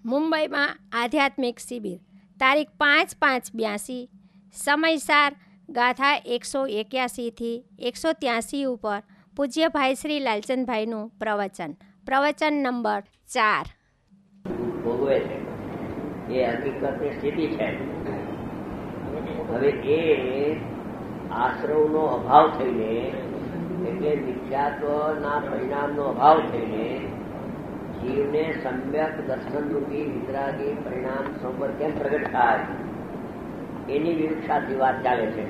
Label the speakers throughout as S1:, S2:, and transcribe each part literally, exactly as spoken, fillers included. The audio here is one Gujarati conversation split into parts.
S1: મુંબઈમાં આધ્યાત્મિક શિબિર તારીખ પાંચ પાંચ બ્યાસી, સમયસાર ગાથા એકસો એક્યાસીથી એકસો ત્યાસી ઉપર પૂજ્ય ભાઈ શ્રી લાલચંદભાઈનું પ્રવચન. પ્રવચન નંબર ચાર.
S2: ભોગવે છે એ હકીકતની સ્થિતિ છે. હવે એ આશ્રવનો અભાવ થઈને, એટલે મિથ્યાત્વના પરિણામનો અભાવ થઈને જીવને સમ્યક દર્શનરૂપી વિતરાગી પરિણામ સ્વરૂપ કેમ પ્રગટ થાય એની વિવક્ષાથી વાત ચાલે છે.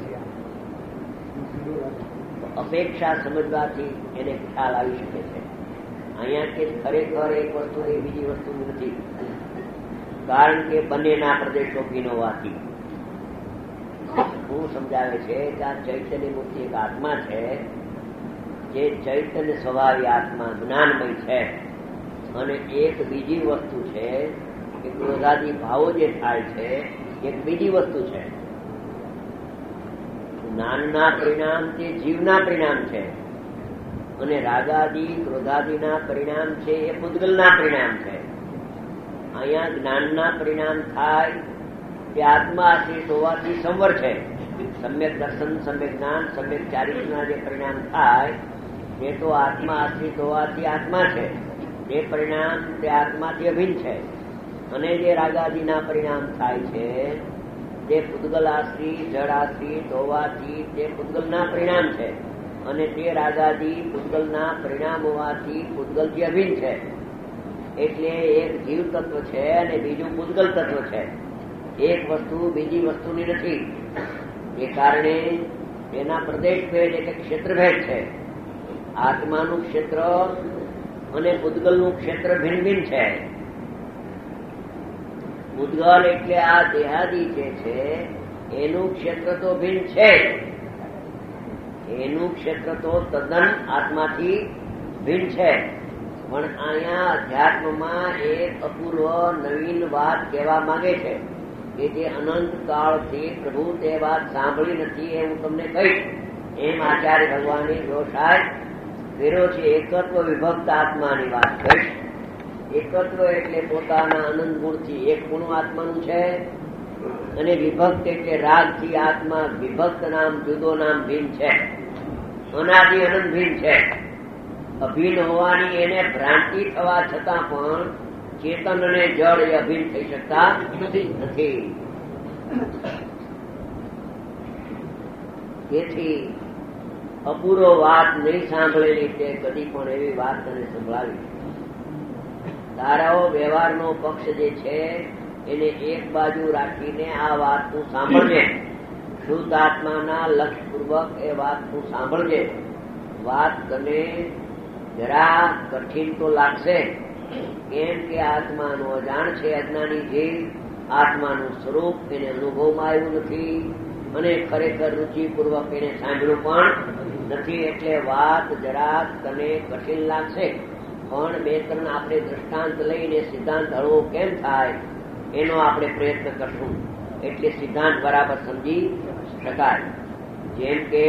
S2: અપેક્ષા સમજવાથી એને ખ્યાલ આવી શકે છે. અહીંયા કે ખરેખર એક વસ્તુ એ બીજી વસ્તુ નથી, કારણ કે બંનેના પ્રદેશો ભિન્ન હોવાથી. શું સમજાવે છે કે આ ચૈતન્ય મૂર્તિ એક આત્મા છે, જે ચૈતન્ય સ્વભાવી આત્મા જ્ઞાનમય છે, અને એક બીજી વસ્તુ છે કે ક્રોધાદી ભાવો જે થાય છે એક બીજી વસ્તુ છે. જ્ઞાનના પરિણામ તે જીવના પરિણામ છે, અને રાગાદી ક્રોધાદીના પરિણામ છે એ પૂતગલના પરિણામ છે. અહીંયા જ્ઞાનના પરિણામ થાય તે આત્મા આશ્રિત હોવાથી સંવર છે. સમ્યક દર્શન, સમ્યક જ્ઞાન, સમ્યક ચારિત્રના જે પરિણામ થાય તે તો આત્મા આશ્રિત હોવાથી આત્મા છે. તે પરિણામ તે આત્માથી અભિન્ન છે. અને જે રાગાદીના પરિણામ થાય છે તે પૂતગલાશ્રિત જડાશ્રિત હોવાથી તે પૂતગલના પરિણામ છે, અને તે રાગાદી પૂતગલના પરિણામ હોવાથી પૂતગલથી અભિન્ન છે. એટલે એક જીવ તત્વ છે અને બીજું પૂતગલ તત્વ છે. એક વસ્તુ બીજી વસ્તુની નથી. એ કારણે તેના પ્રદેશ ભેદ એટલે ક્ષેત્રભેદ છે. આત્માનું ક્ષેત્ર અને પૂતગલનું ક્ષેત્ર ભિન્ન ભિન્ન છે. પૂતગલ એટલે આ દેહાદી જે છે એનું ક્ષેત્ર તો ભિન્ન છે, એનું ક્ષેત્ર તો તદ્દન આત્માથી ભિન્ન છે. પણ અહીંયા અધ્યાત્મમાં એક અપૂર્વ નવીન વાત કહેવા માંગે છે કે જે અનંત કાળથી પ્રભુ તે વાત સાંભળી નથી એ હું તમને કહીશ. એમ આચાર્ય ભગવાને વ્યવસાય કર્યો છે. એકત્વ વિભક્ત આત્માની વાત કહીશ. એકત્વ એટલે પોતાના અનંત ગુણથી એક ગુણ આત્માનું છે, અને વિભક્ત એટલે રાગથી આત્મા વિભક્ત નામ જુદો નામ ભિન્ન છે, અનાદિ અનંત ભિન્ન છે. અભિન્ન હોવાની એને ભ્રાંતિ થવા છતાં પણ ચેતન અને જળ એ અભિન્ન થઈ શકતા નથી. તેથી અપૂર્વ વાત નહીં સાંભળેલી તે કદી પણ એવી વાત તને સંભળાવી. તારાઓ વ્યવહારનો પક્ષ જે છે એને એક બાજુ રાખીને આ વાત તું સાંભળજે. શુદ્ધ આત્માના લક્ષ્યપૂર્વક એ વાત તું સાંભળજે. વાત તને જરા કઠિન તો લાગશે, કેમ કે આત્માનું અજાણ છે. અજ્ઞાની જીવ આત્માનું સ્વરૂપ એને અનુભવમાં આવ્યું નથી, અને ખરેખર રુચિપૂર્વક એને સાંભળ્યું પણ નથી. એટલે વાત જરા તને કઠિન લાગશે. પણ બે ત્રણ આપણે દ્રષ્ટાંત લઈને સિદ્ધાંત હળવો કેમ થાય એનો આપણે પ્રયત્ન કરશું, એટલે સિદ્ધાંત બરાબર સમજી શકાય. જેમ કે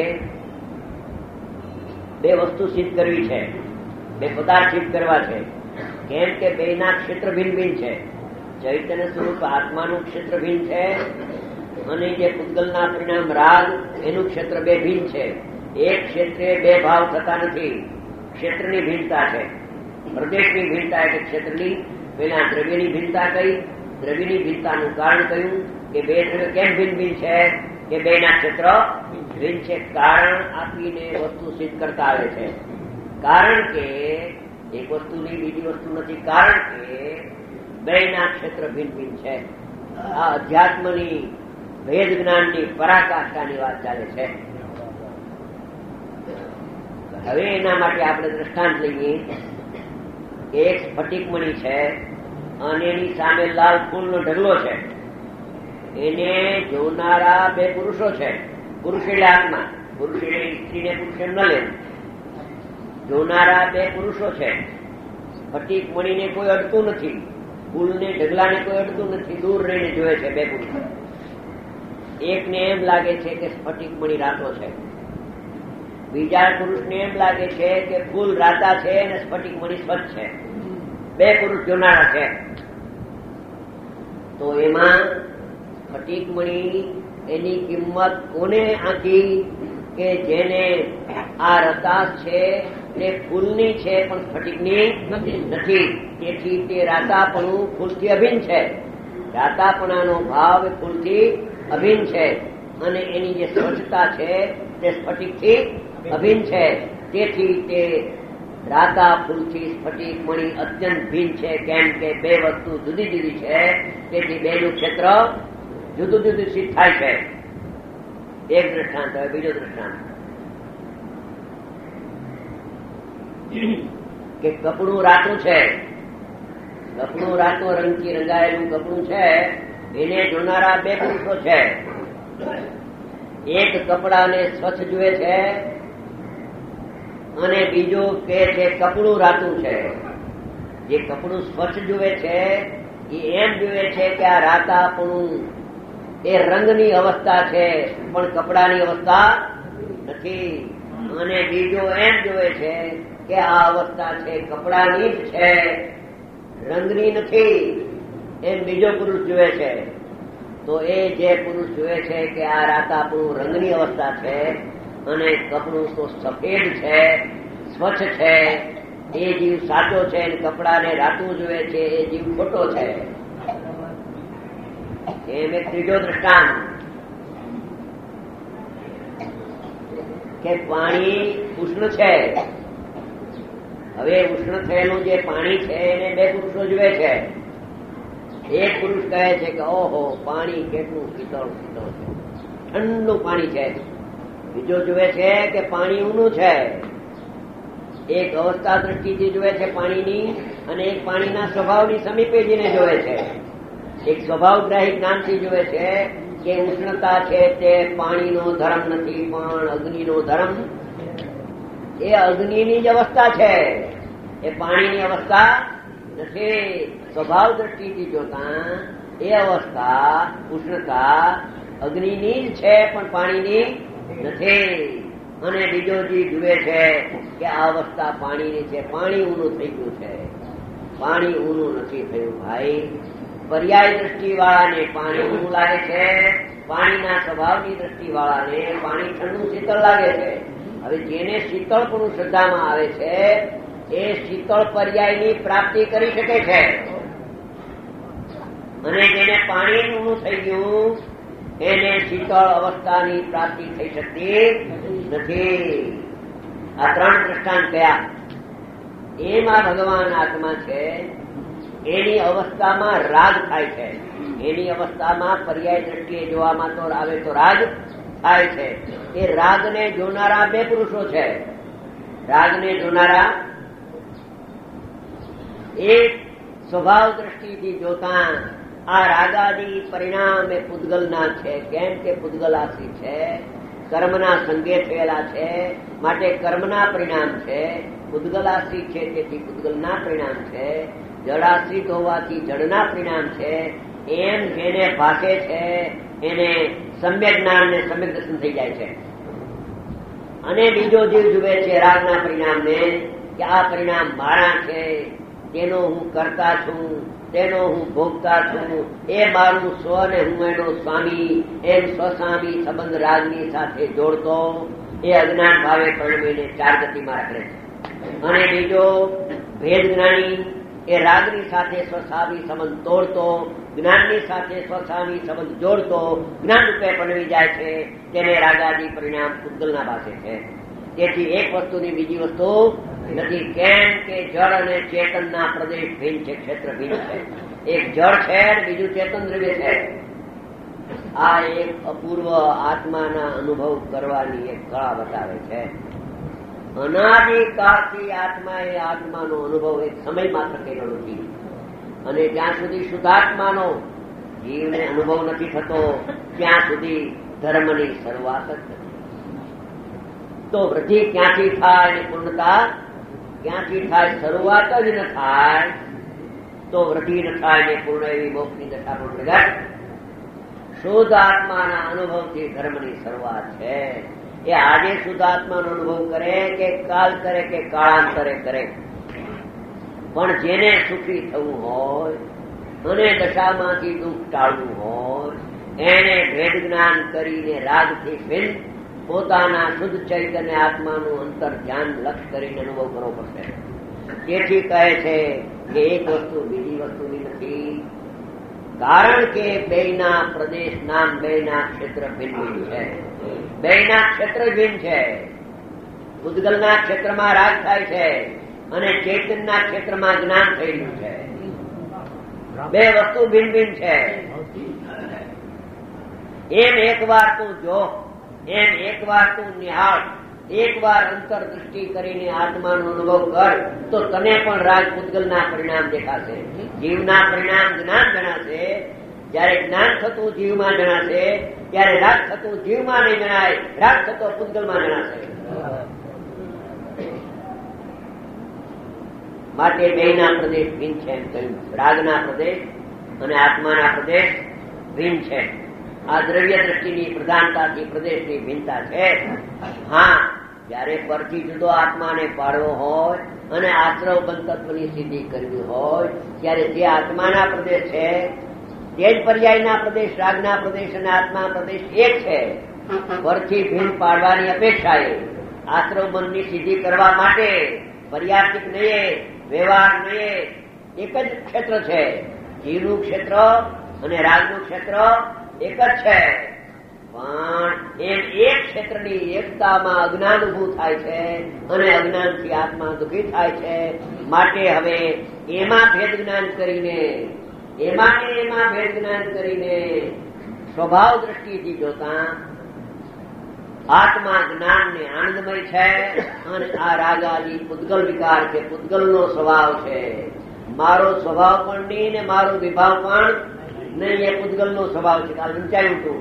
S2: બે વસ્તુ સિદ્ધ કરવી છે, બે પદાર્થ સિદ્ધ કરવા છે. કેમ કે બે ના ક્ષેત્ર ભિન્ન ભિન્ન છે. ચૈતન્ય સ્વરૂપ આત્માનું ક્ષેત્ર ભિન્ન છે, અને જે પૂતગલના પરિણામ રાગ એનું ક્ષેત્ર બે ભિન્ન છે. એક ક્ષેત્રે બે ભાવ થતા નથી. ક્ષેત્રની ભિન્નતા છે, પ્રદેશની ભિન્નતા એટલે ક્ષેત્રની. પેલા દ્રવ્યની ભિન્નતા કઈ, દ્રવ્યની ભિન્નતાનું કારણ કયું કે બે દ્રવ્ય કેમ ભિન્ન ભિન્ન છે કે બે ના ક્ષેત્ર ભિન્ન છે. કારણ આપીને વસ્તુ સિદ્ધ કરતા આવે છે. કારણ કે એક વસ્તુની બીજી વસ્તુ નથી, કારણ કે બે ના ક્ષેત્ર ભિન્ન ભિન્ન છે. આ અધ્યાત્મની ભેદ જ્ઞાનની પરાકાષ્ઠાની વાત ચાલે છે. હવે એના માટે આપણે દ્રષ્ટાંત લઈએ. એક સ્ફટિકમણી છે અને એની સામે લાલ ફૂલનો ઢગલો છે. એને જોનારા બે પુરુષો છે. પુરુષ એટલે આત્મા, પુરુષ એટલે સ્ત્રીને પુરુષ એમ ન લેવું. જોનારા બે પુરુષો છે. સ્ફટિકમણીને કોઈ અડતું નથી, ફૂલને ઢગલાને કોઈ અડતું નથી, દૂર રહીને જોયે છે બે પુરુષો. એકને એમ લાગે છે કે સ્ફટિકમણી રાતો છે, બીજા પુરુષને એમ લાગે છે કે ફૂલ રાતા છે અને સ્ફટિકમણી સ્વચ્છ છે. બે પુરુષ જોનારા છે. તો એમાં સ્ફટિક મણી એની કિંમત કોને આંકી કે જેને આ રતાસ છે તે ફૂલની છે પણ સ્ફટિકની નથી. તેથી તે રાતાપણું ફૂલથી અભિન્ન છે. રાતાપણાનો ભાવ ફૂલથી અભિન્ન છે અને એની જે સ્વચ્છતા છે તે સ્ફટિકથી અભિન્ન છે. તેથી તે રાતા ફૂલથી સ્ફટિક મણી અત્યંત ભિન્ન છે. કેમ કે બે વસ્તુ જુદી જુદી છે. તેથી બેનું ક્ષેત્ર જુદું જુદું સિદ્ધ થાય છે. એક દ્રષ્ટાંત. હવે બીજો દ્રષ્ટાંત કે કપડું રાતું છે. કપડું રાતું રંગથી રંગાયેલું કપડું છે. એને જોનારા બે પુરુષો છે. એક કપડાને સ્વચ્છ જુએ છે અને બીજો કે છે કપડું રાતું છે. જે કપડું સ્વચ્છ જુએ છે એ એમ જુએ છે કે આ રાતાપણું એ રંગની અવસ્થા છે પણ કપડાની અવસ્થા નથી. અને બીજો એમ જુએ છે કે આ અવસ્થા છે કપડાની જ છે, રંગની નથી. એમ બીજો પુરુષ જુએ છે. તો એ જે પુરુષ જુએ છે કે આ રાતાપણું રંગની અવસ્થા છે અને કપડું તો સફેદ છે, સ્વચ્છ છે, એ જીવ સાચો છે. અને કપડાને રાતું જુએ છે એ જીવ ખોટો છે. એમ એક ત્રીજો દ્રષ્ટાંત કે પાણી ઉષ્ણ છે. હવે ઉષ્ણ થયેલું જે પાણી છે એને બે પુરુષો જુએ છે. એક પુરુષ કહે છે કે ઓહો પાણી કેટલું શીતળ શીતળ છે, ઠંડુ પાણી છે. બીજો જુએ છે કે પાણી ઊનું છે. એક અવસ્થા દ્રષ્ટિથી જુએ છે પાણીની અને એક પાણીના સ્વભાવની સમીપે જઈને જુએ છે. એક સ્વભાવગ્રાહી જ્ઞાનથી જુએ છે કે ઉષ્ણતા છે તે પાણીનો ધર્મ નથી પણ અગ્નિનો ધર્મ. એ અગ્નિની જ અવસ્થા છે, એ પાણીની અવસ્થા નથી. સ્વભાવ દ્રષ્ટિથી જોતા એ અવસ્થા ઉષ્ણતા અગ્નિની જ છે પણ પાણીની નથી. અને બીજો જીવ જુએ છે કે આ અવસ્થા પાણીની છે, પાણી ઊનું થઈ ગયું છે. પાણી ઊનું નથી થયું ભાઈ. પર્યાય દ્રષ્ટિ વાળાને પાણી ઊનું લાગે છે, પાણીના સ્વભાવની દ્રષ્ટિ વાળાને પાણી ઠંડુ શીતળ લાગે છે. હવે જેને શીતળપણું શ્રદ્ધામાં આવે છે એ શીતળ પર્યાયની પ્રાપ્તિ કરી શકે છે અને જેને પાણી ઊનું થઈ ગયું એને શીતળ અવસ્થાની પ્રાપ્તિ થઈ શકતી નથી. આ ત્રણ દ્રષ્ટાંત કયા? એમાં ભગવાન આત્મા છે, એની અવસ્થામાં રાગ થાય છે. એની અવસ્થામાં પર્યાય દ્રષ્ટિએ જોવામાં તો આવે તો રાગ થાય છે. એ રાગને જોનારા બે પુરુષો છે. રાગને જોનારા એક સ્વભાવ દ્રષ્ટિથી જોતા આ રાગાદી પરિણામ એ પૂતગલના છે. કેમ કે પૂતગલ આશ્રિત છે, કર્મના સંગે થયેલા છે, માટે કર્મના પરિણામ છે. પૂતગલ આશ્રિત છે તેથી પૂતગલના પરિણામ છે. જળાશ્રિત હોવાથી જળના પરિણામ છે. એમ જેને ભાષે છે એને સમ્યક જ્ઞાન ને સમ્યક દર્શન થઈ જાય છે. અને બીજો જીવ જુએ છે રાગના પરિણામને કે આ પરિણામ મારા છે, તેનો હું કરતા છું, તેનો હું ભોગતા છું, એ મારું સ્વ ને હું એનો સ્વામી, એમ સ્વસ્વામી સંબંધ રાગની સાથે જોડતો એ અજ્ઞાન ભાવે પરિણમીને ચાર ગતિમાં રખડે છે. અને બીજો ભેદ જ્ઞાની એ રાગની સાથે સ્વસ્વામી સંબંધ તોડતો, જ્ઞાનની સાથે સ્વસ્વામી સંબંધ જોડતો જ્ઞાન રૂપે પરણવી જાય છે. તેને રાગાદી પરિણામ પૂતગલના ભાષે છે. તેથી એક વસ્તુની બીજી વસ્તુ નથી. કેમ કે જળ અને ચેતનના પ્રદેશ ભિન્ન છે, ક્ષેત્ર ભિન્ન છે. એક જળ છે અને બીજું ચેતન દ્રવ્ય છે. આ એક અપૂર્વ આત્માના અનુભવ કરવાની એક કળા બતાવે છે. અનાદિકાળથી આત્મા એ આત્માનો અનુભવ એક સમય માત્ર કરેલો નથી. અને જ્યાં સુધી શુદ્ધાત્માનો જીવને અનુભવ નથી થતો ત્યાં સુધી ધર્મની શરૂઆત જ નથી. તો વૃદ્ધિ ક્યાંથી થાય અને પૂર્ણતા ક્યાંથી થાય? શરૂઆત જ ન થાય તો વૃદ્ધિ ન થાય ને પૂર્ણ એવી મોક્ષની દશા પણ પ્રગટ. શુદ્ધ આત્માના અનુભવથી ધર્મની શરૂઆત છે. એ આજે શુદ્ધ આત્માનો અનુભવ કરે કે કાલ કરે કે કાળાંતરે કરે, પણ જેને સુખી થવું હોય અને દશામાંથી દુઃખ ટાળવું હોય એને ભેદ જ્ઞાન કરીને રાગથી ભિન્ન પોતાના શુદ્ધ ચૈતન્ય આત્માનું અંતર ધ્યાન લક્ષ કરીને અનુભવ કરવો પડશે. તેથી કહે છે કે એક વસ્તુ બીજી વસ્તુની નથી, કારણ કે બેયના પ્રદેશ નામ બેયના ક્ષેત્ર ભિન્ન ભિન્ન છે. બેયના ક્ષેત્ર ભિન્ન છે. ઉદ્ગલના ક્ષેત્રમાં રાગ થાય છે અને ચૈતન્યના ક્ષેત્રમાં જ્ઞાન થયેલું છે. બે વસ્તુ ભિન્ન ભિન્ન છે. એમ એક વાર તું જો, એમ એક વાર તું નિહાળ, એક વાર અંતર દૃષ્ટિ કરીને આત્માનો અનુભવ કર તો તને પણ રાગ ઉદ્ગલના પરિણામ દેખાશે. જીવના પરિણામ જ્ઞાન જણાશે. જયારે જ્ઞાન થતું જીવમાં જણાશે ત્યારે રાગ થતું જીવમાં નહીં જણાય, રાગ થતો ઉદ્ગલમાં જણાશે. માટે બેયના પ્રદેશ ભિન્ન છે એમ કહ્યું. રાગના પ્રદેશ અને આત્માના પ્રદેશ ભિન્ન છે. આ દ્રવ્ય દ્રષ્ટિની પ્રધાનતાથી પ્રદેશની ભિન્નતા છે. હા, જયારે પરથી જુદો આત્માને પાડવો હોય અને આશ્રવ બંધત્વની સિદ્ધિ કરવી હોય ત્યારે જે આત્માના પ્રદેશ છે તે જ પર્યાયના પ્રદેશ, રાગના પ્રદેશ અને આત્મા પ્રદેશ એક છે. પરથી ભિન્ન પાડવાની અપેક્ષાએ આશ્રવ બંધની સિદ્ધિ કરવા માટે પર્યાપ્તિક નહીં, વ્યવહાર નહીં, એક જ ક્ષેત્ર છે. જીવનું ક્ષેત્ર અને રાગનું ક્ષેત્ર એક જ છે. પણ એમ એક ક્ષેત્રની એકતામાં અજ્ઞાન ઉભું થાય છે અને અજ્ઞાનથી આત્મા દુઃખી થાય છે. માટે હવે એમાં ભેદ જ્ઞાન કરીને એમાં ને એમાં ભેદ જ્ઞાન કરીને સ્વભાવ દ્રષ્ટિથી જોતા આત્મા જ્ઞાન ને આનંદમય છે અને આ રાગાદી પૂતગલ વિકાર છે, પૂતગલનો સ્વભાવ છે. મારો સ્વભાવ પણ નહીં ને મારો વિભાવ પણ નહીં, એ પૂતગલનો સ્વભાવ છે. કાલ વિચાર્યું હતું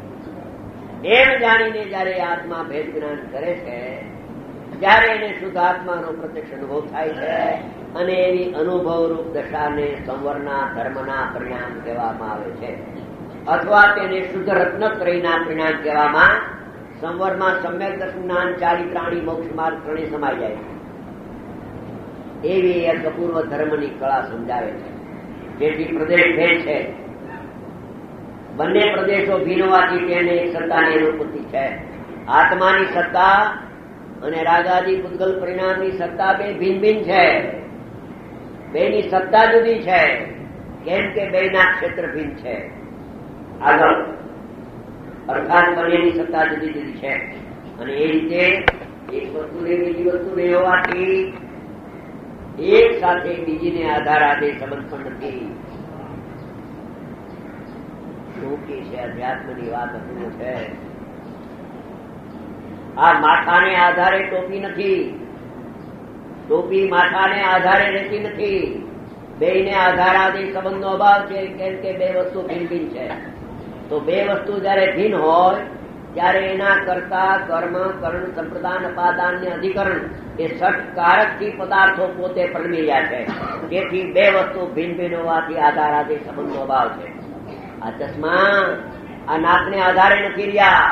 S2: એમ જાણીને જયારે આત્મા ભેદ જ્ઞાન કરે છે ત્યારે એને શુદ્ધ આત્માનો પ્રત્યક્ષ અનુભવ થાય છે અને એવી અનુભવરૂપ દશાને સંવરના ધર્મના પરિણામ કહેવામાં આવે છે. અથવા તેને શુદ્ધ રત્નત્રયના પરિણામ કહેવામાં, સંવરમાં સમ્યક દર્શન જ્ઞાન ચાલી પ્રાણી મોક્ષ માર્ગ ત્રણેય સમાઈ જાય છે. એવી એક અપૂર્વ ધર્મની કળા સમજાવે છે. જેથી પ્રદેશ ભેદ છે, બંને પ્રદેશો ભિન્ન હોવાથી તેને એક સત્તાની અનુભૂતિ છે. આત્માની સત્તા અને રાગાદી પૂતગલ પરિણામની સત્તા બે ભિન્ન ભિન્ન છે. બેની સત્તા જુદી છે કેમ કે બેના ક્ષેત્ર ભિન્ન છે. આગળ અર્થાત બંનેની સત્તા જુદી જુદી છે અને એ રીતે એક વસ્તુને બીજી વસ્તુ નહીં હોવાથી એક સાથે બીજીને આધાર આદે સંબંધ પણ નથી. ટોપી છે, અધ્યાત્મની વાત અપૂર્ણ છે. આ માથાને આધારે ટોપી નથી, ટોપી માથાને આધારે રહેતી નથી. બેયને આધાર આદે સંબંધનો અભાવ છે કેમ કે બે વસ્તુ ભિન્ન ભિન્ન છે. તો બે વસ્તુ જયારે ભિન્ન હોય ત્યારે એના કરતા કર્મ કર્ણ સંપ્રદાન અપાદાન ને અધિકરણ એ ષટ કારક થી પદાર્થો પોતે પરમી રહ્યા છે. તેથી બે વસ્તુ ભિન્ન ભિન્ન હોવાથી આધાર આદે સંબંધનો અભાવ છે. આ ચશ્મા આ નાકને આધારે નથી રહ્યા,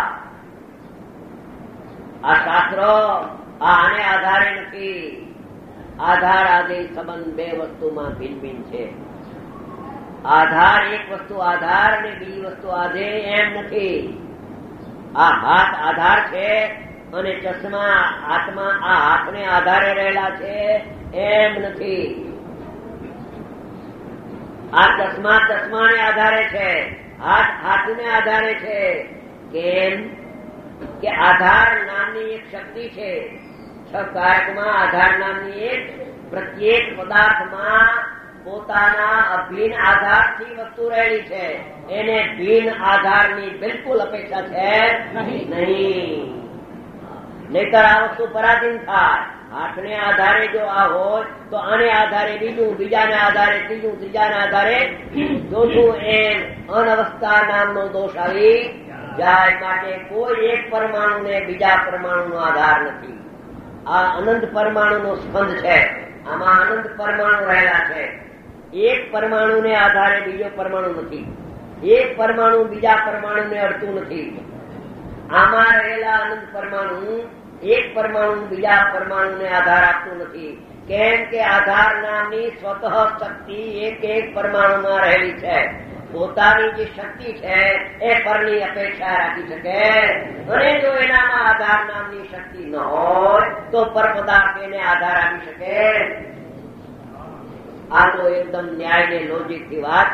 S2: આ શાસ્ત્રો આને આધારે નથી. આધાર આદે સંબંધ બે વસ્તુમાં ભિન્ન ભિન્ન છે. આધાર એક વસ્તુ આધાર અને બીજી વસ્તુ આધે એમ નથી. આ હાથ આધાર છે અને ચશ્મા આત્મા આ હાથને આધારે રહેલા છે એમ નથી. આ ચશ્મા ચશ્માને આધારે છે, હાથ હાથને આધારે છે. કેમ કે આધાર નામની એક શક્તિ છે. છ કારકમાં આધાર નામની એક પ્રત્યેક પદાર્થમાં પોતાના અભિન્ન આધારથી વસ્તુ રહેલી છે. એને ભિન્ન આધારની બિલકુલ અપેક્ષા છે નહીં. નહીતર આ વસ્તુ પરાધીન થાય. હાથને આધારે જો આ હોય તો આને આધારે બીજું, બીજાને આધારે ત્રીજું, ત્રીજાને આધારે ચોથું, એમ અનવસ્થા નામનો દોષ આવી જાય. માટે કોઈ એક પરમાણુને બીજા પરમાણુનો આધાર નથી. આ અનંત પરમાણુનો સ્કંદ છે. આમાં અનંત પરમાણુ રહેલા છે. એક પરમાણુને આધારે બીજો પરમાણુ નથી. એક પરમાણુ બીજા પરમાણુને અડતું નથી. આમાં રહેલા અનંત પરમાણુ એક પરમાણુ બીજા પરમાણુને આધાર આપતું નથી. કેમ કે આધાર નામની સ્વતઃ શક્તિ એક એક પરમાણુમાં રહેલી છે. પોતાની જે શક્તિ છે એ પરની અપેક્ષા રાખી શકે, અને જો એનામાં આધાર નામની શક્તિ ન હોય તો પર પદાર્થ એને આધાર આપી શકે? આ તો એકદમ ન્યાય ને લોજિક થી વાત.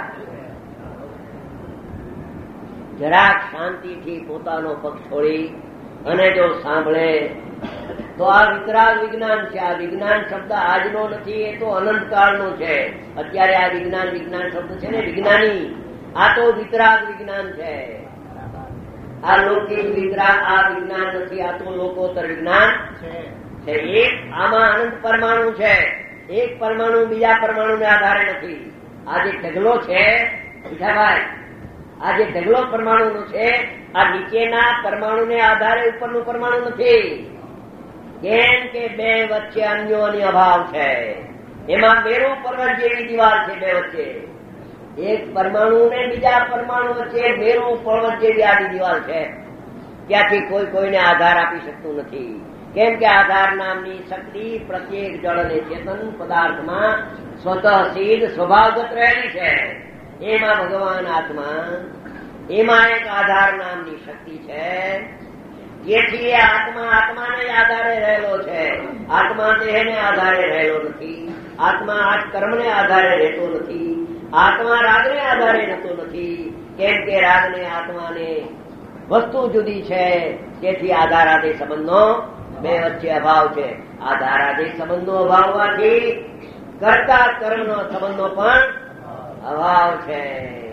S2: જરાક શાંતિથી પોતાનો પક્ષ છોડી અને જો સાંભળે તો આ વિતરાગ વિજ્ઞાન છે. આ વિજ્ઞાન શબ્દ આજનો નથી, એ તો અનંતકાળનો છે. અત્યારે આ વિજ્ઞાન વિજ્ઞાન શબ્દ છે ને વિજ્ઞાની, આ તો વિતરાગ વિજ્ઞાન છે. આ લૌકિક વિતરાગ આ વિજ્ઞાન નથી, આ તો લોકોત્તર વિજ્ઞાન છે. એક આમાં અનંત પરમાણુ છે. એક પરમાણુ બીજા પરમાણુ ને આધારે નથી. આ જે ઢગલો છે ભાઈ, આ જે ઢગલો પરમાણુ નો છે, આ નીચેના પરમાણુ ને આધારે ઉપરનું પરમાણુ નથી. કેમ કે બે વચ્ચે અન્યોન્ય અભાવ છે. એમાં મેરુ પર્વત જેવી દિવાલ છે બે વચ્ચે. એક પરમાણુ ને બીજા પરમાણુ વચ્ચે મેરુ પર્વત જેવી આડી દિવાલ છે. ત્યાંથી કોઈ કોઈને આધાર આપી શકતું નથી. કેમ કે આધાર નામની શક્તિ પ્રત્યેક જળ અને ચેતન પદાર્થમાં સ્વતઃસિદ્ધ સ્વભાવગત રહેલી છે. એમાં ભગવાન આત્મા, એમાં એક આધાર નામની શક્તિ છે. જેથી આત્મા આત્માને આધારે રહેલો છે. આત્મા દેહને આધારે રહેલો નથી. આત્મા આ કર્મને આધારે રહેતો નથી. આત્મા રાગને આધારે રહેતો નથી. કેમ કે રાગને આત્માને વસ્તુ જુદી છે. તેથી આધાર આદિ સંબંધો બે વચ્ચે અભાવ છે. આધાર આદિ સંબંધો અભાવ હોવાથી કરતા કર્મનો સંબંધો પણ અભાવ છે.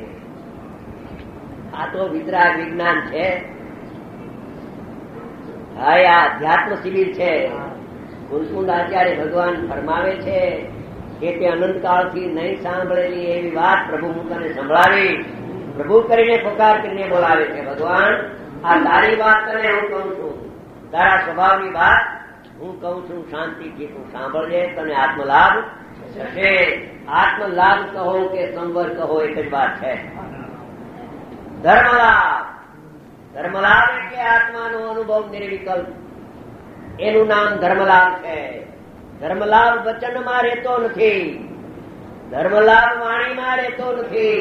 S2: આ તો વિતરાગ વિજ્ઞાન છે. હા, આ અધ્યાત્મ શિબિર છે. કુલકુંડ આચાર્ય ભગવાન ફરમાવે છે કે તે અનંતકાળથી નહીં સાંભળેલી એવી વાત પ્રભુ હું તને સંભળાવી. પ્રભુ કરીને પકાર કરીને બોલાવે છે, ભગવાન આ તારી વાત તને હું કહું છું, તારા સ્વભાવની વાત હું કહું છું, શાંતિથી તું સાંભળજે, તને આત્મલાભ થશે. આત્મલાભ કહો કે સંવર કહો એક જ વાત છે. ધર્મલાભ, ધર્મલાભ એટલે આત્માનો અનુભવ નિર્વિકલ્પ, એનું નામ ધર્મલાભ છે. ધર્મલાભ વચનમાં રહેતો નથી, ધર્મલાભ વાણીમાં રહેતો નથી,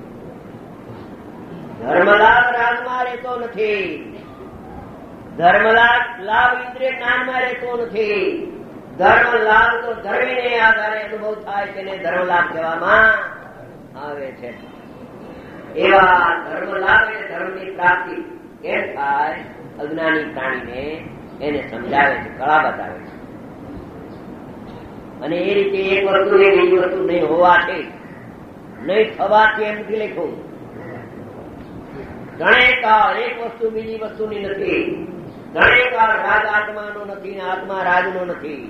S2: ધર્મલાભ રાગમાં રહેતો નથી, ધર્મલાભ લાભ ઇન્દ્રિય જ્ઞાનમાં રહેતો નથી. ધર્મ લાભ તો ધર્મને આધારે અનુભવ થાય તેને ધર્મલાભ કહેવામાં આવે છે. એવા ધર્મલાભ એટલે ધર્મની પ્રાપ્તિ કેમ થાય? અજ્ઞાની પ્રાણીને એને સમજાવે છે, કળા બતાવે છે. અને એ રીતે એક વસ્તુ ને બીજી વસ્તુ નહીં હોવાથી, નહીં થવાથી એમ નથી લખ્યું. ઘણે કાળ એક વસ્તુ બીજી વસ્તુની નથી. ઘણે કાળ રાગ આત્માનો નથી ને આત્મા રાજનો નથી.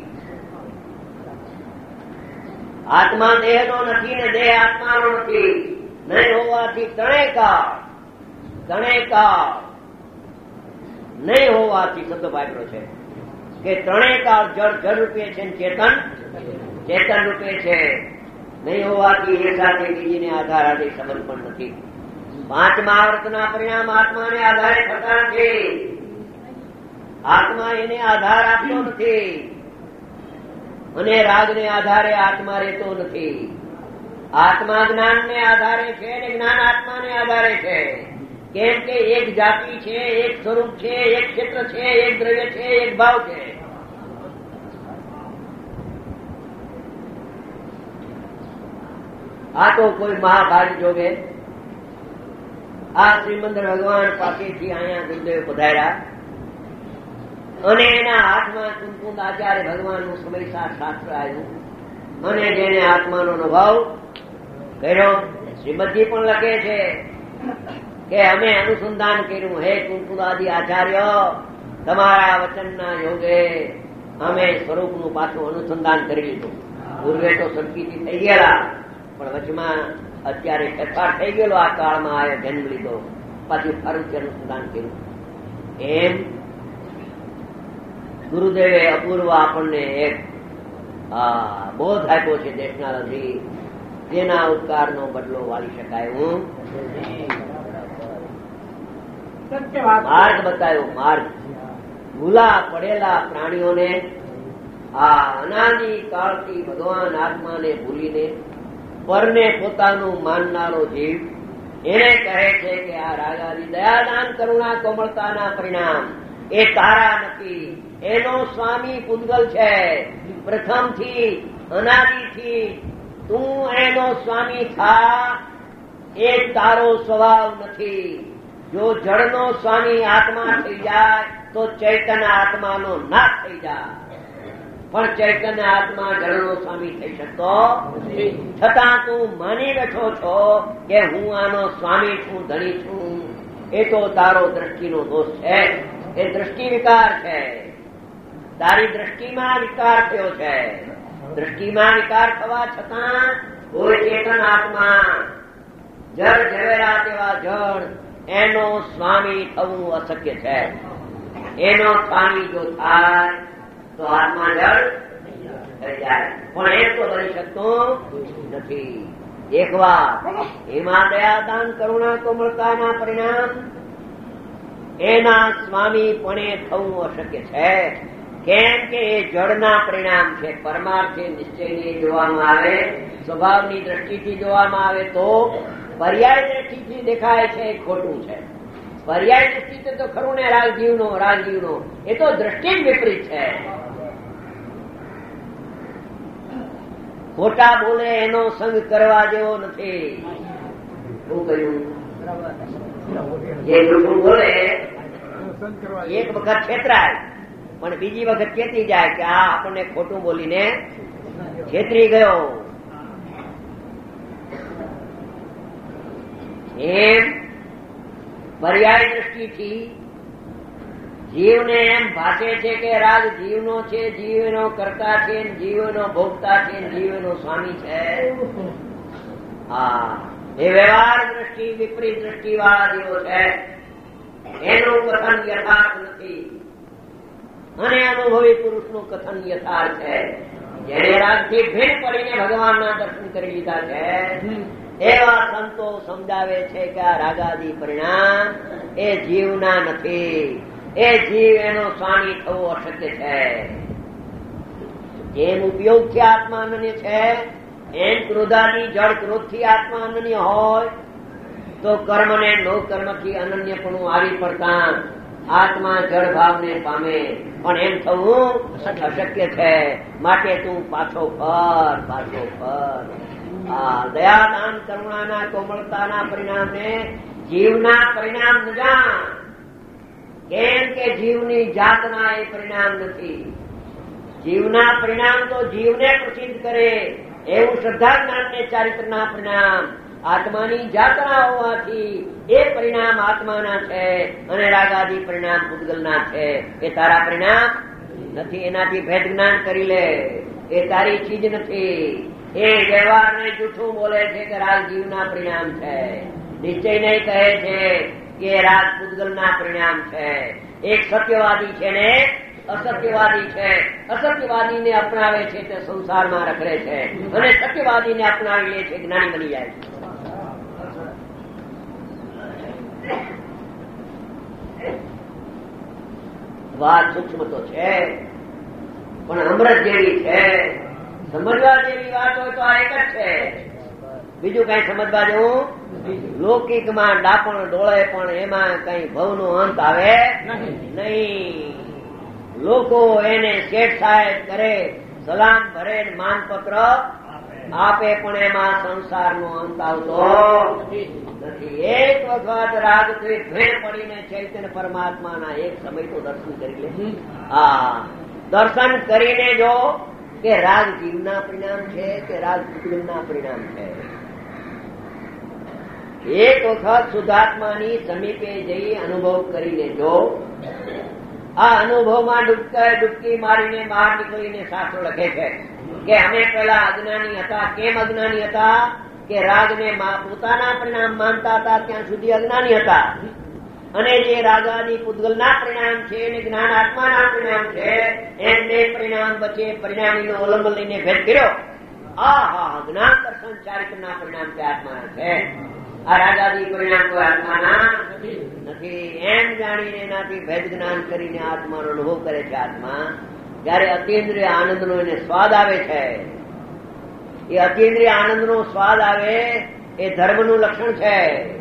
S2: આત્મા દેહનો નથી ને દેહ આત્માનો નથી. નહીં હોવાથી ત્રણેય કાળ, ત્રણેય કાળ નહીં હોવાથી શબ્દ વાપર્યો છે કે ત્રણેય કાળ જળ જળ રૂપે છે, ચેતન ચેતન રૂપે છે. નહીં હોવાથી એ સાથે બીજીને આધાર આદિ સંબંધ પણ નથી. પાંચમા આવર્તના પરિણામ આત્માને આધારે થતા નથી. આત્મા એને આધાર આપતો નથી અને રાગને આધારે આત્મા રહેતો નથી. આત્મા જ્ઞાનને આધારે છે અને જ્ઞાન આત્માને આધારે છે. કેમ કે એક જાતિ છે, એક સ્વરૂપ છે, એક ક્ષેત્ર છે, એક દ્રવ્ય છે, એક ભાવ છે. આ તો કોઈ મહાભાગ જોગે. આ શ્રીમંદર ભગવાન પાસેથી અહીંયા ગુરુદેવ પધાર્યા અને એના હાથમાં કુમકુંદ આચાર્ય ભગવાનનું સમયસાર શાસ્ત્ર આવ્યું અને જેને આત્માનો અનુભવ કર્યો. શ્રીમદજી પણ લખે છે કે અમે અનુસંધાન કર્યું, હે કુમકુંદાદિ આચાર્ય, તમારા વચનના યોગે અમે સ્વરૂપનું પાછું અનુસંધાન કરી લીધું. પૂર્વે તો સંકિતી થઈ ગયેલા, પણ વચમાં અત્યારે ફેરફાર થઈ ગયેલો, આ કાળમાં આવ્યો, જન્મ લીધો, પાછું ફરીથી અનુસંધાન કર્યું. એમ ગુરુદેવે અપૂર્વ આપણને એક બોધ આપ્યો છે દેશના નથી, જેના ઉપકારનો બદલો વાળી શકાય હું માર્ગ બતાવ્યો. માર્ગ ભૂલા પડેલા પ્રાણીઓને આ અનાદિ કાળથી ભગવાન આત્માને ભૂલીને પરને પોતાનું માનનારો જીવ એને કહે છે કે આ રાગાદી દયાદાન કરુણા કોમળતાના પરિણામ એ તારા નથી, એનો સ્વામી પૂતગલ છે. પ્રથમથી અનાદિથી તું એનો સ્વામી થા, એ તારો સ્વભાવ નથી. જો જળનો સ્વામી આત્મા થઈ જાય તો ચૈતન્ય આત્માનો નાશ થઈ જાય, પણ ચૈતન્ય આત્મા જળનો સ્વામી થઈ શકતો નથી. છતાં તું માની બેઠો છો કે હું આનો સ્વામી છું, ધણી છું. એ તો તારો દ્રષ્ટિનો દોષ છે, એ દ્રષ્ટિ વિકાર છે. તારી દ્રષ્ટિમાં વિકાર થયો છે. દ્રષ્ટિમાં વિકાર થવા છતાં કોઈ ચેતન આત્મા જળ ઝવેરા તેવા જળ એનો સ્વામી થવું અશક્ય છે. એનો સ્વામી જો થાય તો આત્મા જળ થઈ જાય, પણ એ તો બની શકતો નથી. એક વાર એમાં દયાદાન કરુણા કોમળતાના પરિણામ એના સ્વામી પણ થવું અશક્ય છે. કેમ કે એ જળના પરિણામ છે. પરમાર્થે નિશ્ચયની જોવામાં આવે, સ્વભાવની દ્રષ્ટિથી જોવામાં આવે તો પર્યાય દ્રષ્ટિથી દેખાય છે ખોટું છે. પર્યાય દ્રષ્ટિથી તો ખરું ને, રાજજીવનો રાજજીવનો એ તો દ્રષ્ટિ જ વિપરીત છે. ખોટા બોલે એનો સંગ કરવા જેવો નથી. શું કહ્યું? જે જૂઠું બોલે એક વખત છેતરાય, પણ બીજી વખત ચેતી જાય કે આ આપણને ખોટું બોલીને છેતરી ગયો. એમ પર્યાય દ્રષ્ટિથી જીવને એમ ભાષે છે કે રાગ જીવનો છે, જીવનો કરતા છે, જીવનો ભોગતા છે, જીવનો સ્વામી છે. હા, એ વ્યવહાર દ્રષ્ટિ વિપરીત દ્રષ્ટિ વાળા જીવો છે. એનું કથન યથાર્થ નથી, અને અનુભવી પુરુષનું કથન યથાર્થ છે. જેને રાગથી ભીડ પડીને ભગવાનના દર્શન કરી લીધા છે એવા સંતો સમજાવે છે કે આ રાગાદી પરિણામ એ જીવના નથી. એ જીવ એનો સ્વામી થવો અશક્ય છે. જેમ ઉપયોગથી આત્મા અનન્ય છે, એમ ક્રોધાદી જળ ક્રોધથી આત્મા અનન્ય હોય તો કર્મ ને નો કર્મથી અનન્યપણું આવી પડતા આત્મા જળ ભાવને પામે. પણ એમ થવું અશક્ય છે. માટે તું પાછો ફર, પાછો ફર. આ દયાદાન કરુણાના કોમળતાના પરિણામને જીવના પરિણામ ન જાણ. કેમ કે જીવની જાતના એ પરિણામ નથી. જીવના પરિણામ તો જીવને પ્રસિદ્ધ કરે એવું શ્રદ્ધા જ્ઞાન ને ચારિત્રના પરિણામ આત્માની જાતના હોવાથી એ પરિણામ આત્માના છે, અને રાગાદી પરિણામ પૂતગલના છે. એ તારા પરિણામ નથી. એનાથી ભેદ જ્ઞાન કરી લે. એ તારી ચીજ નથી. એ વ્યવહારને જૂઠું બોલે છે કે રાગ જીવના પરિણામ છે. નિશ્ચય નહીં કહે છે કે રાગ પૂતગલના પરિણામ છે. એક સત્યવાદી છે ને અસત્યવાદી છે. અસત્યવાદીને અપનાવે છે તે સંસારમાં રખડે છે, અને સત્યવાદીને અપનાવી લે છે જ્ઞાની બની જાય છે. વાત સૂક્ષ્મ તો છે, પણ અમૃત જેવી છે. સમજવા જેવી વાત હોય તો આ એક જ છે. બીજું કઈ સમજવા જેવું લૌકિકમાં ડાપણ ડોળે, પણ એમાં કઈ ભવનો અંત આવે નહીં. લોકો એને શેઠ સાહેબ કરે, સલામ ભરે, માનપત્ર આપે, પણ એમાં સંસારનો અંત આવતો નથી. એક વખત રાગથી ભેળ પડીને ચૈતન્ય પરમાત્માના એક સમય તો દર્શન કરી લે. હા, દર્શન કરીને જો કે રાગ જીવના પરિણામ છે કે રાગ પૂતગલના પરિણામ છે. એક વખત શુદ્ધાત્માની સમીપે જઈ અનુભવ કરીને જો આ અનુભવમાં ડૂબકા ડૂબકી મારીને બહાર નીકળીને શાસ્ત્રો લખે છે કે અમે પેલા અજ્ઞાની હતા. કેમ અજ્ઞાની હતા? કે રાગને પોતાના પરિણામ માનતા હતા ત્યાં સુધી અજ્ઞાની હતા. અને જે રાગાદી પૂતગલના પરિણામ છે અને જ્ઞાન આત્માના પરિણામ છે, એમ બે પરિણામ વચ્ચે પરિણામીનો અવલંબન લઈને ભેદ કર્યો. આ હા જ્ઞાન દર્શન ચારિત્રના પરિણામ તે આત્માના છે. આ રાગાદી પરિણામ કોઈ આત્માના નથી. એમ જાણીને એનાથી ભેદ જ્ઞાન કરીને આત્માનો અનુભવ કરે છે આત્મા. ત્યારે અતિન્દ્રિય આનંદનો એને સ્વાદ આવે છે. એ અતિન્દ્રિય આનંદનો સ્વાદ આવે એ ધર્મનું લક્ષણ છે.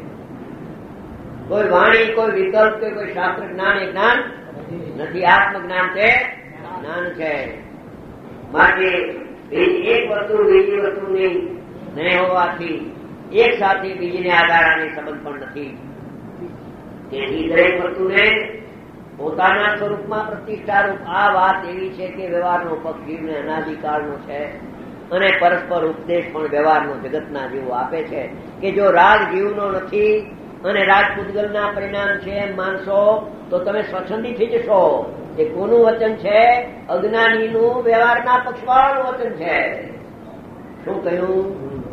S2: કોઈ વાણી, કોઈ વિકલ્પ કે કોઈ શાસ્ત્ર જ્ઞાન એ જ્ઞાન નથી. આત્મજ્ઞાન છે, જ્ઞાન છે. માટે એક વસ્તુ બીજી વસ્તુની નહીં હોવાથી એક સાથે બીજીને આધારાને સંબંધ પણ નથી. તેથી દરેક વસ્તુને પોતાના સ્વરૂપમાં પ્રતિષ્ઠારૂપ. આ વાત એવી છે કે વ્યવહારનો પક્ષ જીવને અનાદિકાળનો છે અને પરસ્પર ઉપદેશ પણ વ્યવહારનો જગતના જીવો આપે છે કે જો રાગ જીવનો નથી અને રાગ પૂતગલના પરિણામ છે એમ માનશો તો તમે સ્વચ્છંદી થઈ જશો. એ કોનું વચન છે? અજ્ઞાનીનું, વ્યવહારના પક્ષવાળાનું વચન છે. શું કહ્યું?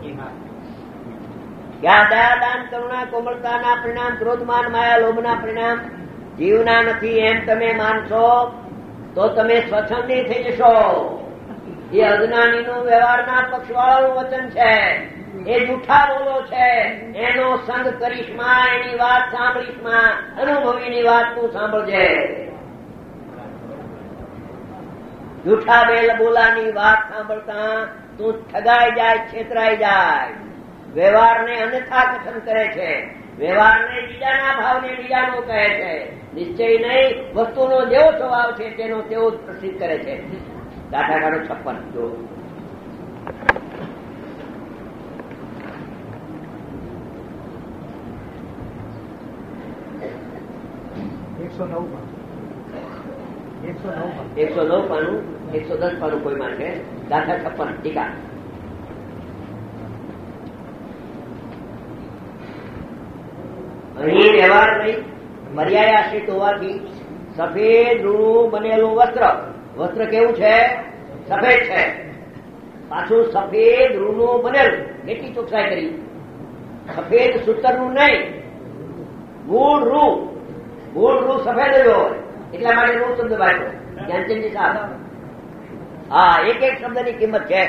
S2: દયા, દાન, કરુણા, કોમળતાના પરિણામ, ક્રોધમાન, માયા, લોભના પરિણામ જીવના નથી એમ તમે માનશો તો તમે સ્વચ્છંદી થઈ જશો. એ અજ્ઞાનીનું, વ્યવહારના પક્ષવાળાનું વચન છે. એ જૂઠા બોલો છે. એનો સંગ કરીશમાં, એની વાત સાંભળીશમાં, અનુભવીની વાત તું સાંભળજે. જૂઠા બેલ બોલાની વાત સાંભળતા તું ઠગાઈ જાય, છેતરાઈ જાય. વ્યવહારને અન્યથા કથન કરે છે. વ્યવહારને બીજાના ભાવને બીજાનો કહે છે. નિશ્ચય નહીં, વસ્તુનો જેવો સ્વભાવ છે તેનો તેવો જ પ્રસિદ્ધ કરે છે. દાખલા કાઢો છપ્પન. જો
S3: એકસો નવ
S2: એકસો નવ પાનું, એકસો દસ પાનું કોઈ માં છે. દાખલા છપ્પન ટીકા. અહીં વ્યવહાર નહીં, મર્યાદા આશ્રિત હોવાથી સફેદ ઋણું બનેલું વસ્ત્ર. વસ્ત્ર કેવું છે? સફેદ છે. પાછું સફેદ ઋણું બનેલું. કેટલી ચોકસાઈ કરી! સફેદ સૂતરનું નહીં, મૂળ રૂ. મૂળ રૂ સફેદ જ હોય એટલા માટે રૂ શબ્દ વાંચ્યો. ધ્યાનચંદજી સાહેબ, હા, એક એક શબ્દની કિંમત છે.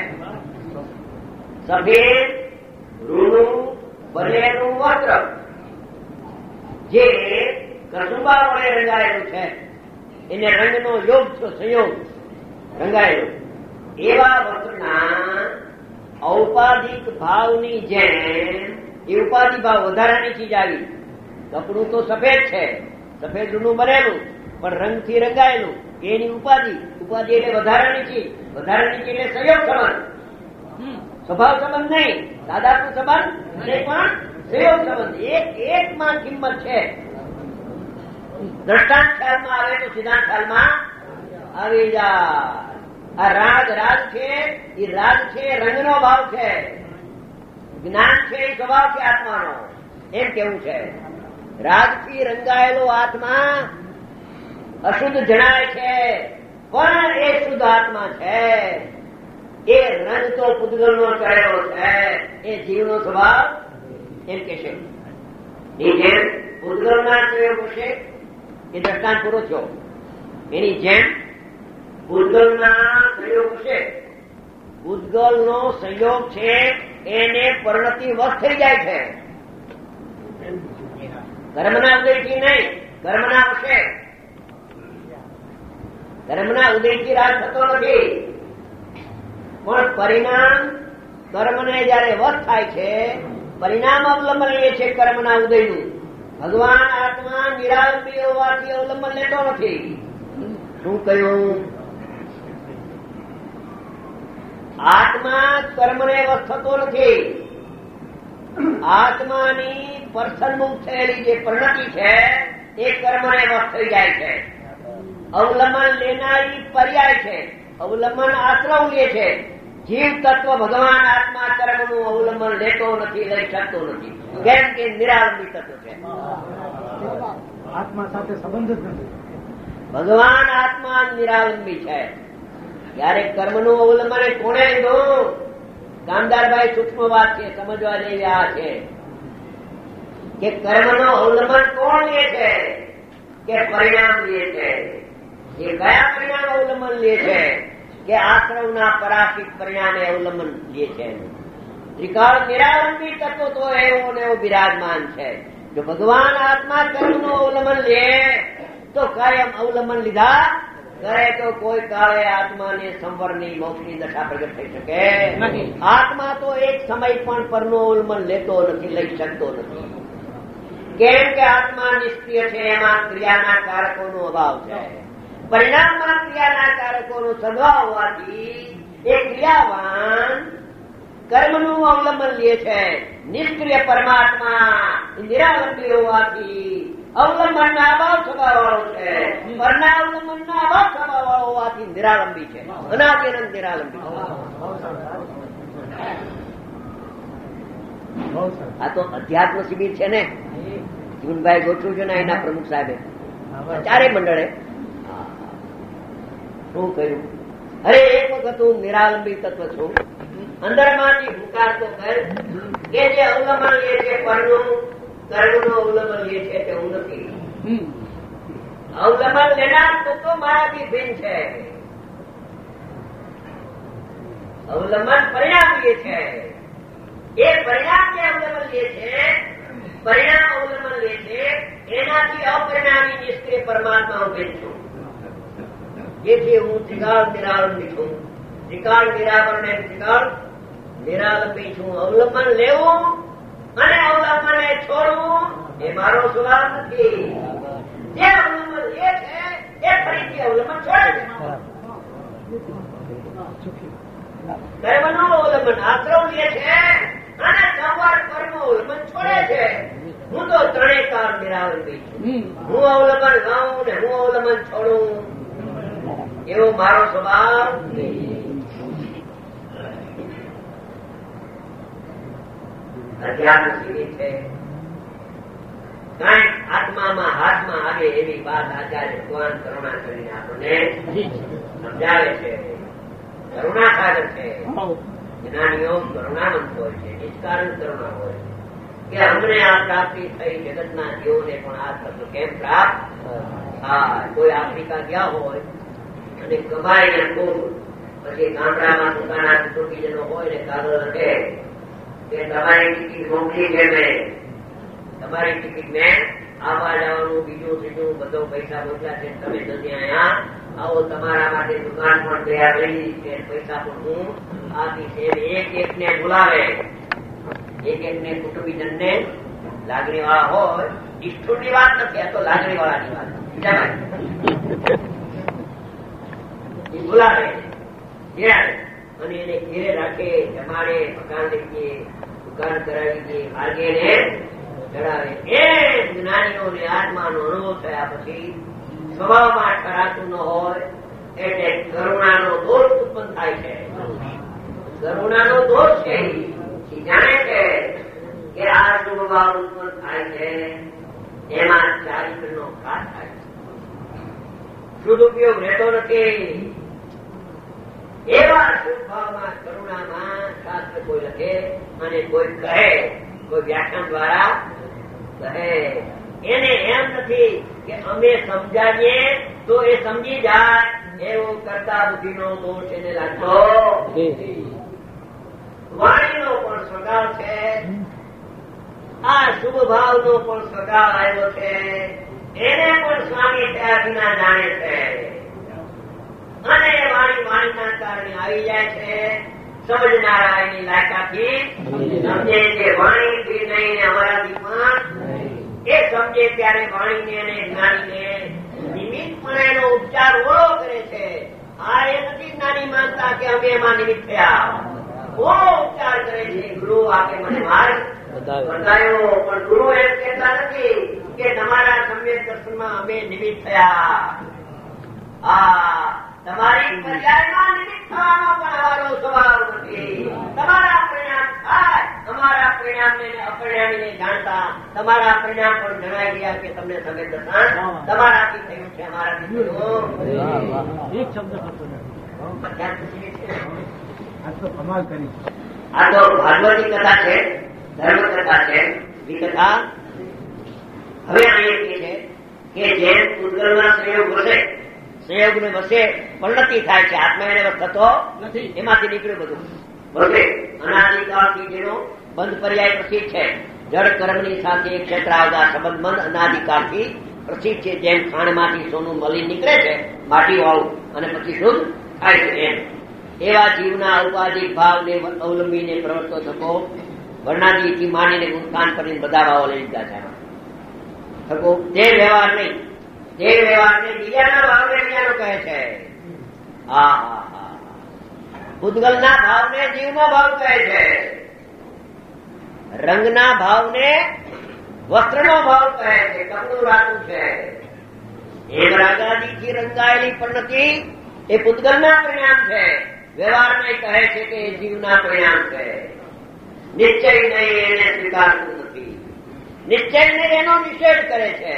S2: સફેદ ઋણું બનેલું વસ્ત્ર જે કસુંબા વડે રંગાયેલું છે, એને રંગનો યોગ છો, સંયોગ રંગાયેલું. એવા વસ્ત્રના ઔપાધિક ભાવની જેમ એ ઉપાધિ ભાવ વધારાની ચીજ આવી. કપડું તો સફેદ છે, સફેદ ઋણું બનેલું, પણ રંગથી રંગાયેલું. એની ઉપાધિ. ઉપાધિ એટલે વધારાની ચીજ. વધારાની ચીજ એટલે સંયોગ સંબંધ, સ્વભાવ સંબંધ નહીં, તાદાત્મ્ય સંબંધ નહીં, પણ સંયોગ સંબંધ. એક એક માં કિંમત છે. દ્રષ્ટાંત ખ્યાલમાં આવે તો સિદ્ધાંત ખ્યાલમાં આવી જાય. આ રાગ રાગ છે, એ રાગ છે રંગનો ભાવ છે. જ્ઞાન છે એ સ્વભાવ છે આત્માનો, એમ કેવું છે. રાગથી રંગાયેલો આત્મા અશુદ્ધ જણાય છે, પણ એ શુદ્ધ આત્મા છે. એ રંગ તો પૂતગલનો કરેલો છે, એ જીવનો સ્વભાવ એમ કે છે. એ જેમ પૂતગલના સંયોગ છે એ દ્રષ્ટાંત પૂરો થયો. એની જેમ પૂતગલના સંયોગ છે. પૂતગલનો સંયોગ છે એને પરિણતિ વશ થઈ જાય છે. કર્મના ઉદયથી નહીં, કર્મના વશે. કર્મના ઉદયથી રાગ થતો નથી, પણ પરિણામ કર્મને જયારે વશ થાય છે, પરિણામ અવલંબન લે છે કર્મના ઉદયનું. ભગવાન આત્મા નિરાલંબી હોવાથી અવલંબન લેતો નથી. શું કહ્યું? આત્મા કર્મને વશ થતો નથી. આત્માની પર્સનમુખ થયેલી જે પરિણતિ છે એ કર્મને વશ થઈ જાય છે. અવલંબન લેનારી પર્યાય છે, અવલંબન આશ્રવ લે છે. જીવ તત્વ ભગવાન આત્મા કર્મનું અવલંબન લેતો નથી, લઈ શકતો નથી. કેમ કે નિરાલંબી તત્વ છે.
S3: આત્મા સાથે સંબંધ જ નથી.
S2: ભગવાન આત્મા નિરાલંબી છે. ત્યારે કર્મનું અવલંબન કોણે લીધું? કામદારભાઈ સૂક્ષ્મ વાત છે, સમજવા જેવી આ છે કે કર્મનો અવલંબન કોણ લે છે? કે પરિણામ લે છે. એ કયા પરિણામ અવલંબન લે છે? કે આશ્રવના પરાશિત પરિણામે અવલંબન લે છે. ત્રિકાળ નિરાલંબી તત્વ તો એવો ને એવો બિરાજમાન છે. જો ભગવાન આત્મા કર્મનું અવલંબન લે તો કાયમ અવલંબન લીધા કરે તો કોઈ કાળે આત્માને સંવરની મોક્ષની દશા પ્રગટ થઈ શકે નથી. આત્મા તો એક સમય પણ પરનું અવલંબન લેતો નથી, લઈ શકતો નથી. કેમ કે આત્મા નિષ્ક્રિય છે, એમાં ક્રિયાના કારકોનો અભાવ છે. પરિણામમાં ક્રિયાના કારકોનો સદભાવ હોવાથી એ ક્રિયાવાન કર્મનું અવલંબન લે છે. નિષ્ક્રિય પરમાત્મા નિરાલંબી હોવાથી અવલંબનના અભાવ સ્વભાવ વાળો છે. પરના અવલંબનના અભાવ સ્વભાવ વાળો હોવાથી નિરાલંબી છે. અનાદિ અનંત નિરાલંબી. આ તો અધ્યાત્મ શિબિર છે ને, જીવનભાઈ ગોઠવું છે ને એના પ્રમુખ સાહેબે ચારે મંડળે શું કહ્યું? અરે એક વખત હું નિરાલંબી તત્વ છું, અંદરમાંથી હુંકાર તો કર કે જે અવલંબન લે છે પરનું કર્મનું અવલંબન લે છે તે હું નથી. અવલંબન લેનાર તત્વ મારાથી ભિન્ન છે. અવલંબન પરિણામ લે છે, એ પરિણામ જે અવલંબન લે છે, પરિણામ અવલંબન લે છે, એનાથી અપરિણામી નિષ્ક્રિય પરમાત્મા હું ભિન્ન છું. જેથી હું ત્રિકાળ નિરાલંબી છું. ત્રિકાળ નિરાવરણ ને ત્રિકાળ નિરાલંબી છું. અવલંબન લેવું અને અવલંબન છોડવું એ મારો સ્વભાવ નથી. જે અવલંબન લે છે એ ફરીથી અવલંબન છોડે છે. કર્મનું અવલંબન આશ્રમ લે છે અને સંવાર કર્મ અવલંબન છોડે છે. હું તો ત્રણેય કાળ નિરાલંબી છું. હું અવલંબન લઉં ને હું અવલંબન છોડું એવો મારો સ્વભાવ. અધ્યાત્મ શિબિર છે. કઈ આત્મામાં હાથમાં આવે એવી વાત આચાર્ય ભગવાન કરુણા કરીને આપણને સમજાવે છે. કરુણા સાગર છે. જ્ઞાનીઓ કરુણાવંત હોય છે, નિષ્કારણ કરુણા હોય છે કે અમને આ પ્રાપ્તિ થઈ. જગતના જીવોને પણ આ તત્વ કેમ પ્રાપ્ત? હા, કોઈ આફ્રિકા ગયા હોય અને કમાઈને ખૂબ પછી ગામડામાં પોતાના કુટુંબીજનો હોય ને કાગળ લખે કે તમારી ટિકિટ મોકલી છે, મેં તમારી ટિકિટ મેં આવવા જવાનું બીજું ત્રીજું બધો પૈસા મોકલ્યા છે, તમે જલ્દી અહીંયા આવો, તમારા માટે દુકાન પણ તૈયાર રહી છે, પૈસા પણ હું આપીશ. એક એક ને બોલાવે, એક એક ને કુટુંબીજન ને લાગણી વાળા હોય. નિષ્ઠુર ની વાત નથી, આ તો લાગણી વાળાની વાત. બોલાવે અને એને ઘેરે રાખે, જમાડે, મકાન લઈએ, દુકાન કરાવી દે, ભાગે ને ચડાવે. એ જ્ઞાનીઓને આત્માનો અનુભવ થયા પછી સ્વભાવમાં કરાતું ન હોય એટલે કરુણાનો દોષ ઉત્પન્ન થાય છે. કરુણાનો દોષ છે. જાણે છે કે આ સ્વભાવ ઉત્પન્ન થાય છે, એમાં ચારિત્રનો ઘાત થાય છે. સદુપયોગ રહેતો નથી. એવા શુભભાવમાં કરુણામાં શાસ્ત્ર કોઈ લખે અને કોઈ કહે, કોઈ વ્યાખ્યાન દ્વારા કહે, એને એમ નથી કે અમે સમજાવીએ તો એ સમજી જાય એવો કરતા બુદ્ધિનો દોષ એને લાગતો. વાણીનો પણ સ્વભાવ છે, આ શુભ ભાવનો પણ સ્વભાવ આવ્યો છે, એને પણ સ્વામી થયા વિના જાણે છે. અને વાણી વાણીના કારણે આવી જાય છે. સમજનારા એની લાયકાથી સમજે કે વાણી થી નહીં અમારાથી પણ એ સમજે ત્યારે વાણીને અને જ્ઞાનીને નિમિત્તપણે એનો ઉપચાર ઓળો કરે છે. આ એ નથી જ્ઞાની માનતા કે અમે એમાં નિમિત્ત થયા. ઓળો ઉપચાર કરે છે. ગુરુ આપે મને માર્ગ બતાવ્યો, પણ ગુરુ એમ કહેતા નથી કે તમારા સમ્યક દર્શનમાં અમે નિમિત્ત થયા. આ તમારી પર્યાયમાં નિમિત્ત થવાનો પણ અમારો સ્વભાવ નથી. તમારા પરિણામ થાય, અમારા પરિણામને અપરિણામીને જાણતા તમારા પરિણામ પણ જણાઈ ગયા કે તમને સમ્યક દર્શન તમારાથી થયું છે, અમારાથી થયું.
S3: એક શબ્દ આ તો કમાલ કરી.
S2: આ તો ભાગવતી કથા છે, ધર્મ કથા છે, વિકથા. હવે અહીં એ છે કે જેમ પૂતગલમાં સંયોગ વસે, સંયોગ ને વસે પરિણતિ થાય છે, આત્મા એને વસ થતો નથી, એમાંથી નીકળ્યું બધું વસે. અનાદિકાળથી જેનો બંધ પર્યાય પ્રસિદ્ધ છે. જળ કર્મની સાથે ક્ષેત્ર આવતા સંબંધ મંદ અનાદિકાળથી પ્રસિદ્ધ છે. જેમ ખાણમાંથી સોનું મળી નીકળે છે માટી વાળું અને પછી શુદ્ધ થાય છે, એમ એવા જીવના ઉપાધિક ભાવને અવલંબીને પ્રવર્તો થકો વર્ણાદિથી માંડીને ગુણકાન કરીને બધા ભાવો લઈ લીધા છે. થકો તે વ્યવહાર નહીં, તે વ્યવહારને બીજાના ભાવને બીજાનો કહે છે. હા હા હા પૂતગલના ભાવને જીવનો ભાવ કહે છે. રંગના ભાવને વસ્ત્રનો ભાવ કહે છે. કપડું રાતું છે એમ રાગાદિથી રંગાયેલી પન્નતિ એ પૂતગલના પરિણામ છે. વ્યવહારને કહે છે કે એ જીવના પરિણામ છે. નિશ્ચય નહીં એને સ્વીકારતું નથી, નિશ્ચય નહીં એનો નિષેધ કરે છે.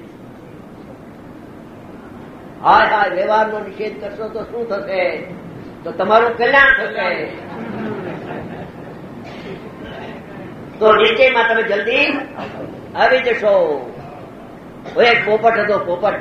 S2: હાય હાય વ્યવહારનો નિષેધ કરશો તો શું થશે? તો તમારું કલ્યાણ થશે. તો નિશ્ચયમાં તમે જલ્દી આવી જશો. એક પોપટ હતો, પોપટ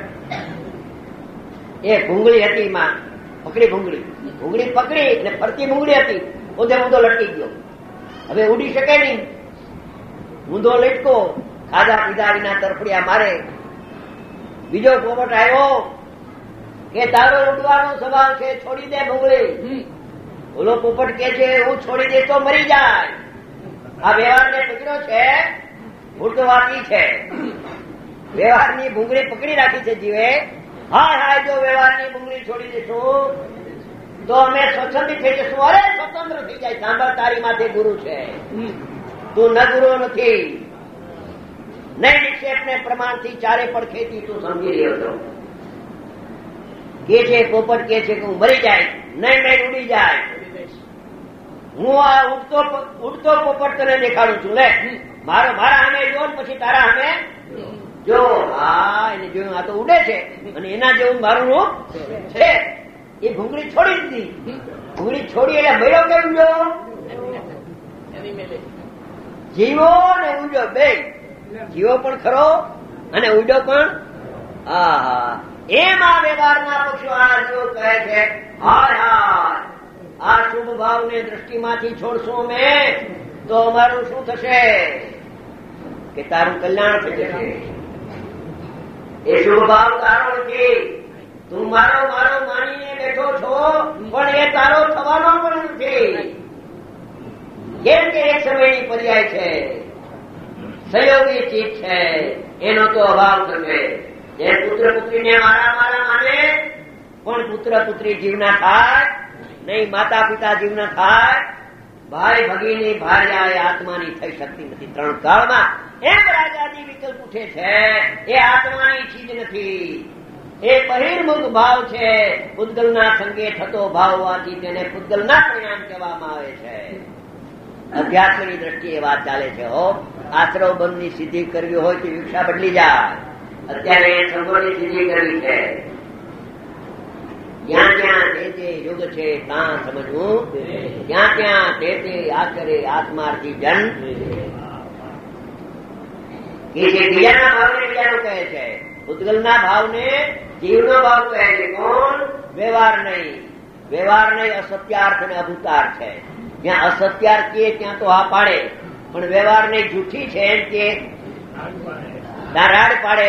S2: એ ભૂંગળી હતી માં પકડી, ભૂંગળી ભૂંગળી પકડી ને ફરતી ભૂંગળી હતી, ઊંધે ઊંધો લટકી ગયો. હવે ઉડી શકે નહીં, ઊંધો લટકો, ખાધા પીધા વિના તરફડિયા મારે. બીજો પોપટ આવ્યો કે તારો ઉડવાનો સ્વભાવ છે, છોડી દે ભૂંગળી. ઓલો પોપટ કે છે હું છોડી દે તો મરી જાય. આ વ્યવહારને પકડ્યો છે, ઉડવાતી છે. વ્યવહારની ભૂંગળી પકડી રાખી છે જીવે. હાય હાય જો વ્યવહારની ભૂંગળી છોડી દેશું તો અમે સ્વચ્છંદી થઈ જશું. અરે સ્વતંત્ર થઈ જાય. સાંભળ, તારી માથે ગુરુ છે, તું ન ગુરુ નથી. નહીં નિક્ષેપ ને પ્રમાણથી ચારે પડખેથી તું સમજી રહ્યો છો. કે છે પોપટ કે છે કે હું મરી જાય, નહીં નહીં ઉડી જાય. હું આ ઉડતો ઉડતો પોપટ તને દેખાડું છું. લે મારો મારા સામે જો, પછી તારા સામે જો. હા એને જોયું, આ તો ઉડે છે અને એના જેવું મારું રૂપ છે. એ ભૂંગળી છોડી દીધી. ભૂંગળી છોડી એટલે મર્યો કે ઊંડો? જીવો ને ઊંડો બે, જીવો પણ ખરો અને ઊંડો પણ. હા હા એમ આ વ્યવહારના પક્ષો આ જો કહે છે હાય હાય આ શુભ ભાવને દ્રષ્ટિમાંથી છોડશું અમે તો અમારું શું થશે? કે તારું કલ્યાણ થઈ જશે. એ શુભ ભાવ તારો નથી. તું મારો મારો માનીને બેઠો છો, પણ એ તારો થવાનો પણ નથી. કેમ કે એક સમયની પર્યાય છે, સંયોગી ચીજ છે, એનો તો અભાવ થશે. જે પુત્ર પુત્રીને મારા મારા માને, પણ પુત્ર પુત્રી જીવના થાય નહીં, માતા પિતા જીવના થાય, ભાઈ ભગીની ભાર્યા એ આત્માની થઈ શકતી નથી ત્રણ કાળમાં. એમ રાજાદી વિકલ્પ ઉઠે છે. એ આત્માની ચીજ નથી, એ બહિર્મુખ ભાવ છે. પૂતગલના સંગે થતો ભાવ હોવાથી તેને પૂતગલના પરિણામ કહેવામાં આવે છે. અધ્યાત્મની દ્રષ્ટિએ વાત ચાલે છે. હો આશ્રવ બંધની સિદ્ધિ કરવી હોય તો વિક્ષા બદલી જાય. અત્યારે સંગોની સિદ્ધિ કરવી છે. જ્યાં ત્યાં તે તે યુગ છે ત્યાં સમજવું, ત્યાં ત્યાં તે તે આચરે આત્માર્થી જન. કે જે બીજાના ભાવને બીજાનો કહે છે, પૂતગલના ભાવને જીવનો ભાવ કહે છે. કોણ? વ્યવહાર નહીં. વ્યવહાર નહીં અસત્યાર્થ અને અભૂતાર્થ છે. જ્યાં અસત્યાર્થ કીએ ત્યાં તો હા પાડે, પણ વ્યવહાર નહીં જૂઠી છે એમ કે રાડ પાડે.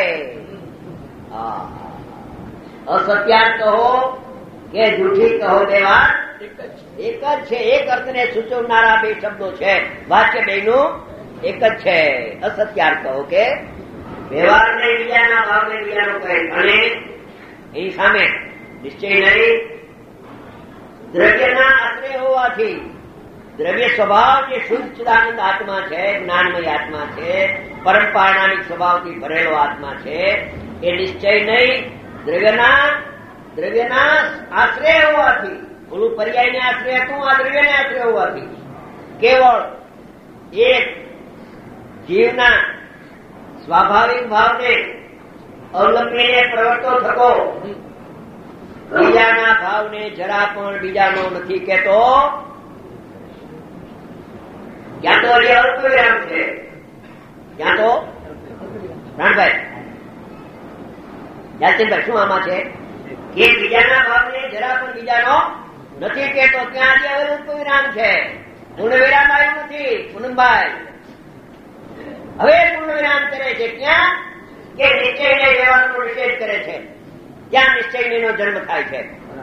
S2: અસત્યાર્થ કહો કે જૂઠી કહો, વ્યવહાર એક જ છે. એક અર્થને સૂચવનારા બે શબ્દો છે. વાક્ય બેનું એક જ છે. અસત્યાર્થ કહો કે વ્યવહાર ને બીજાના ભાવને બીજાનો કહે. અને એની સામે નિશ્ચય નહીં. દ્રવ્યના આશ્રય હોવાથી, દ્રવ્ય સ્વભાવ જે શુદ્ધ ચિદાનંદ આત્મા છે, જ્ઞાનમય આત્મા છે, પરંપરાણાનિક સ્વભાવથી ભરેલો આત્મા છે, એ નિશ્ચય નહીં. દ્રવ્યના દ્રવ્યના આશ્રય હોવાથી, ઓલું પર્યાયને આશ્રય હતું, આ દ્રવ્યને આશ્રય હોવાથી કેવળ એક જીવના સ્વાભાવિક ભાવને અવલંબીને પ્રવર્તો થતો, બીજાના ભાવને જરા પણ બીજાનો નથી કહેતો. ક્યાં તો હજી અલ્પ વિરામ છે, ક્યાં તો રાણભાઈ યાલચંદભાઈ શું આમાં છે કે બીજાના ભાવને જરા પણ બીજાનો નથી કહેતો. ત્યાં હજી હવે અલ્પ વિરામ છે. પૂર્ણ વિરામ આવ્યું નથી પૂનમભાઈ. હવે પૂર્ણ વિરામ કરે છે. ક્યાં? કે નિશ્ચય નહીં વ્યવહારનો નિષેધ કરે છે, ત્યાં નિશ્ચય નહીંનો જન્મ થાય છે.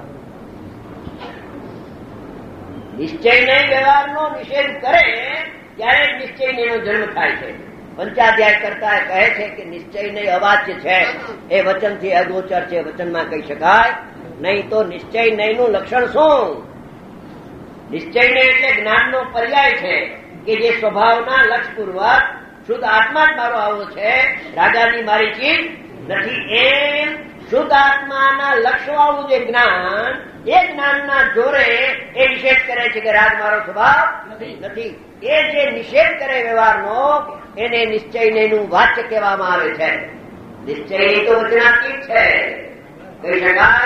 S2: નિશ્ચય નહીં વ્યવહારનો નિષેધ કરે ત્યારે નિશ્ચય નહીંનો જન્મ થાય છે. પંચાધ્યાય કરતા કહે છે કે નિશ્ચય નહીં અવાચ્ય છે, એ વચનથી અગોચર છે, વચનમાં કહી શકાય નહીં. તો નિશ્ચય નહીં નું લક્ષણ શું? નિશ્ચય નહીં એટલે જ્ઞાનનો પર્યાય છે કે જે સ્વભાવના લક્ષપૂર્વક શુદ્ધ આત્મા જ મારો આવો છે, રાજાની મારી ચીજ નથી, એમ શુદ્ધ આત્માના લક્ષો આવું જે જ્ઞાન, એ જ્ઞાનના જોરે એ નિષેધ કરે છે કે રાગ મારો સ્વભાવ નથી. એ જે નિષેધ કરે વ્યવહારનો એને નિશ્ચય નહીંનું વાચ્ય કહેવામાં આવે છે. નિશ્ચય નહીં તો વચનાતીત છે કહી શકાય,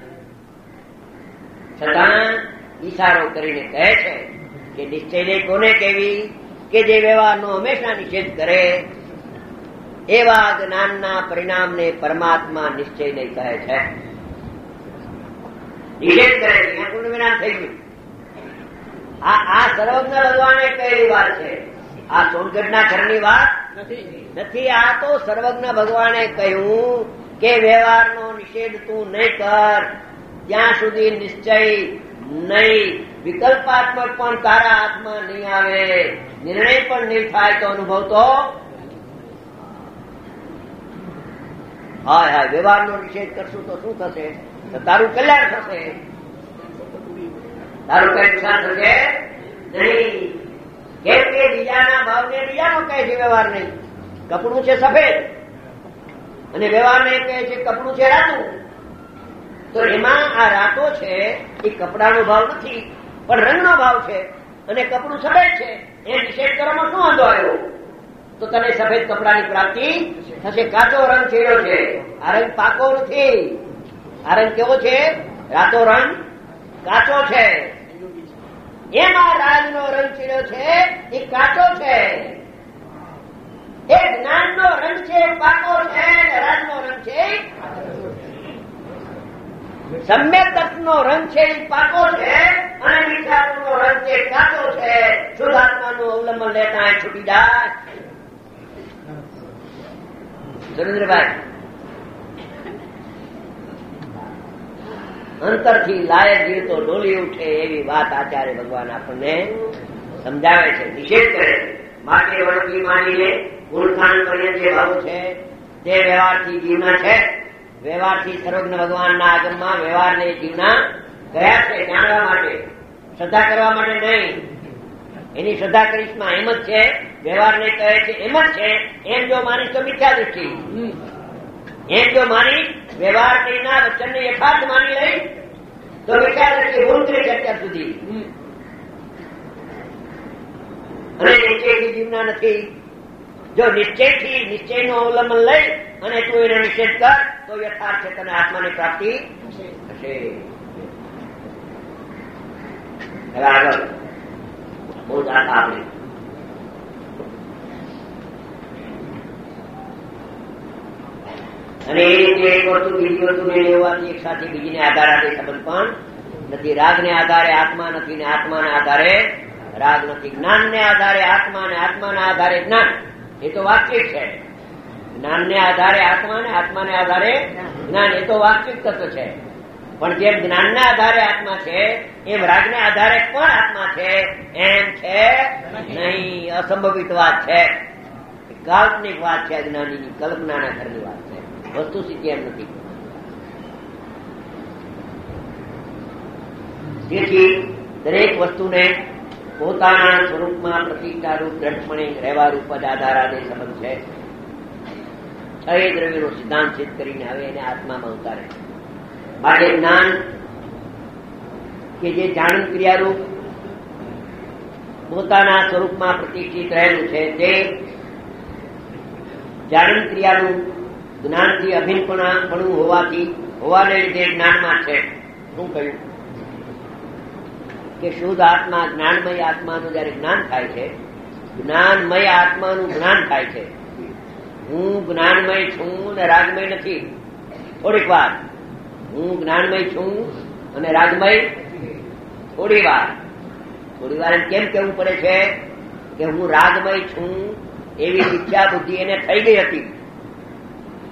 S2: છતાં ઈશારો કરીને કહે છે કે નિશ્ચય નહીં કોને કહેવી? કે જે વ્યવહારનો હંમેશા નિષેધ કરે એવા જ્ઞાનના પરિણામને પરમાત્મા નિશ્ચય નહીં કહે છે. નિષેધ કરે છે પૂર્ણ વિરામ થઈ ગયું. આ આ સર્વજ્ઞ ભગવાને કહેલી વાત છે, આ સોનગઢના ઘરની વાત નથી. આ તો સર્વજ્ઞ ભગવાને કહ્યું કે વ્યવહારનો નિષેધ તું નહીં કર ત્યાં સુધી નિશ્ચય નહીં, વિકલ્પાત્મક પણ તારા હાથમાં નહીં આવે, નિર્ણય પણ નહીં થાય તો અનુભવ તો હાય હાય. વ્યવહારનો નિષેધ કરશું તો શું થશે? તો તારું કલ્યાણ થશે, તારું કઈ નુકસાન થશે નહીં. કેમ કે બીજાના ભાવને બીજાનો કહે છે વ્યવહાર નહીં. કપડું છે સફેદ અને વ્યવહારને કહે છે કપડું છે રાતું. તો એમાં આ રાતો છે એ કપડાનો ભાવ નથી પણ રંગનો ભાવ છે, અને કપડું સફેદ છે. એ નિષેધ કરવામાં શું વાંધો આવ્યો? તો તને સફેદ કપડાની પ્રાપ્તિ થશે. કાચો રંગ છેડ્યો છે, આ રંગ પાકો નથી. આ રંગ કેવો છે? રાતો રંગ કાચો છે. એમાં રાજનો રંગ છેડ્યો છે એ કાચો છે. એ જ્ઞાનનો રંગ છે પાકો છે, રાજનો રંગ છે સમ્યક તત્વનો રંગ છે એ પાકો છે, અને મીઠાનો રંગ છે કાચો છે. શુદ્ધાત્માનું અવલંબન લેતા છૂટી જાય. સુરેન્દ્રભાઈ, અંતરથી લાયક જીવ તો ડોલી ઉઠે એવી વાત આચાર્ય ભગવાન આપણને સમજાવે છે, નિષેધ કરે. માટે વળગી માનીને ગુણખાન પર્યંત જે ભાવ છે તે વ્યવહારથી જીવના છે. વ્યવહારથી સર્વજ્ઞ ભગવાનના આગમમાં વ્યવહારને જીવના ગયા છે જાણવા માટે, શ્રદ્ધા કરવા માટે નહીં. એની શ્રદ્ધા કરીશમાં એમ જ છે, વ્યવહારને કહે છે એમ જ છે. એમ જો માનીશ તો મિથ્યા દૃષ્ટિ, એમ જો માની વ્યવહાર કહીના વચનને યથાર્થ માની લઈ તો મિથ્યા દૃષ્ટિ ભૂલ કરી છે અત્યાર સુધી. અને નિશ્ચયથી જીવના નથી. જો નિશ્ચયથી નિશ્ચયનું અવલંબન લઈ અને તું એનો નિષેધ કર તો યથાર્થ છે તને આત્માની પ્રાપ્તિ થશે. હવે આગળ બહુ જ આશા આપણી અને એ રીતે એક વસ્તુ બીજી વસ્તુને લેવાથી એક સાથે બીજીને આધાર આપે સંબંધ પણ નથી. રાગને આધારે આત્મા નથી ને આત્માના આધારે રાગ નથી. જ્ઞાનને આધારે આત્મા ને આત્માના આધારે જ્ઞાન, એ તો વાસ્તવિક છે. જ્ઞાનને આધારે આત્મા ને આત્માને આધારે જ્ઞાન, એ તો વાસ્તવિક તત્વ છે. પણ જેમ જ્ઞાનના આધારે આત્મા છે એમ રાગને આધારે પણ આત્મા છે એમ છે નહીં. અસંભવિત વાત છે, કાલ્પનિક વાત છે, અજ્ઞાનીની કલ્પનાના ઘરની વાત છે. વસ્તુ સ્થિતિ એમ નથી. તેથી દરેક વસ્તુને પોતાના સ્વરૂપમાં પ્રતિષ્ઠારૂપ દ્રઢપણે રહેવા રૂપ જ આધાર આદે સંબંધ છે. છ દ્રવ્યનો સિદ્ધાંત સિદ્ધ કરીને હવે એને આત્મામાં ઉતારે. માટે જ્ઞાન કે જે જાણન ક્રિયારૂપ પોતાના સ્વરૂપમાં પ્રતિષ્ઠિત રહેલું છે તે જાણન ક્રિયાનું જ્ઞાનથી અભિન્નપણું હોવાથી હોવાને લીધે જ્ઞાનમાં છે. શું કહ્યું કે શુદ્ધ આત્મા જ્ઞાનમય આત્માનું જયારે જ્ઞાન થાય છે, જ્ઞાનમય આત્માનું જ્ઞાન થાય છે. હું જ્ઞાનમય છું અને રાગમય નથી. થોડીક વાર હું જ્ઞાનમય છું અને રાગમય થોડી વાર થોડી વાર કેમ કેવું પડે છે કે હું રાગમય છું એવી મિથ્યા બુદ્ધિ એને થઈ ગઈ હતી.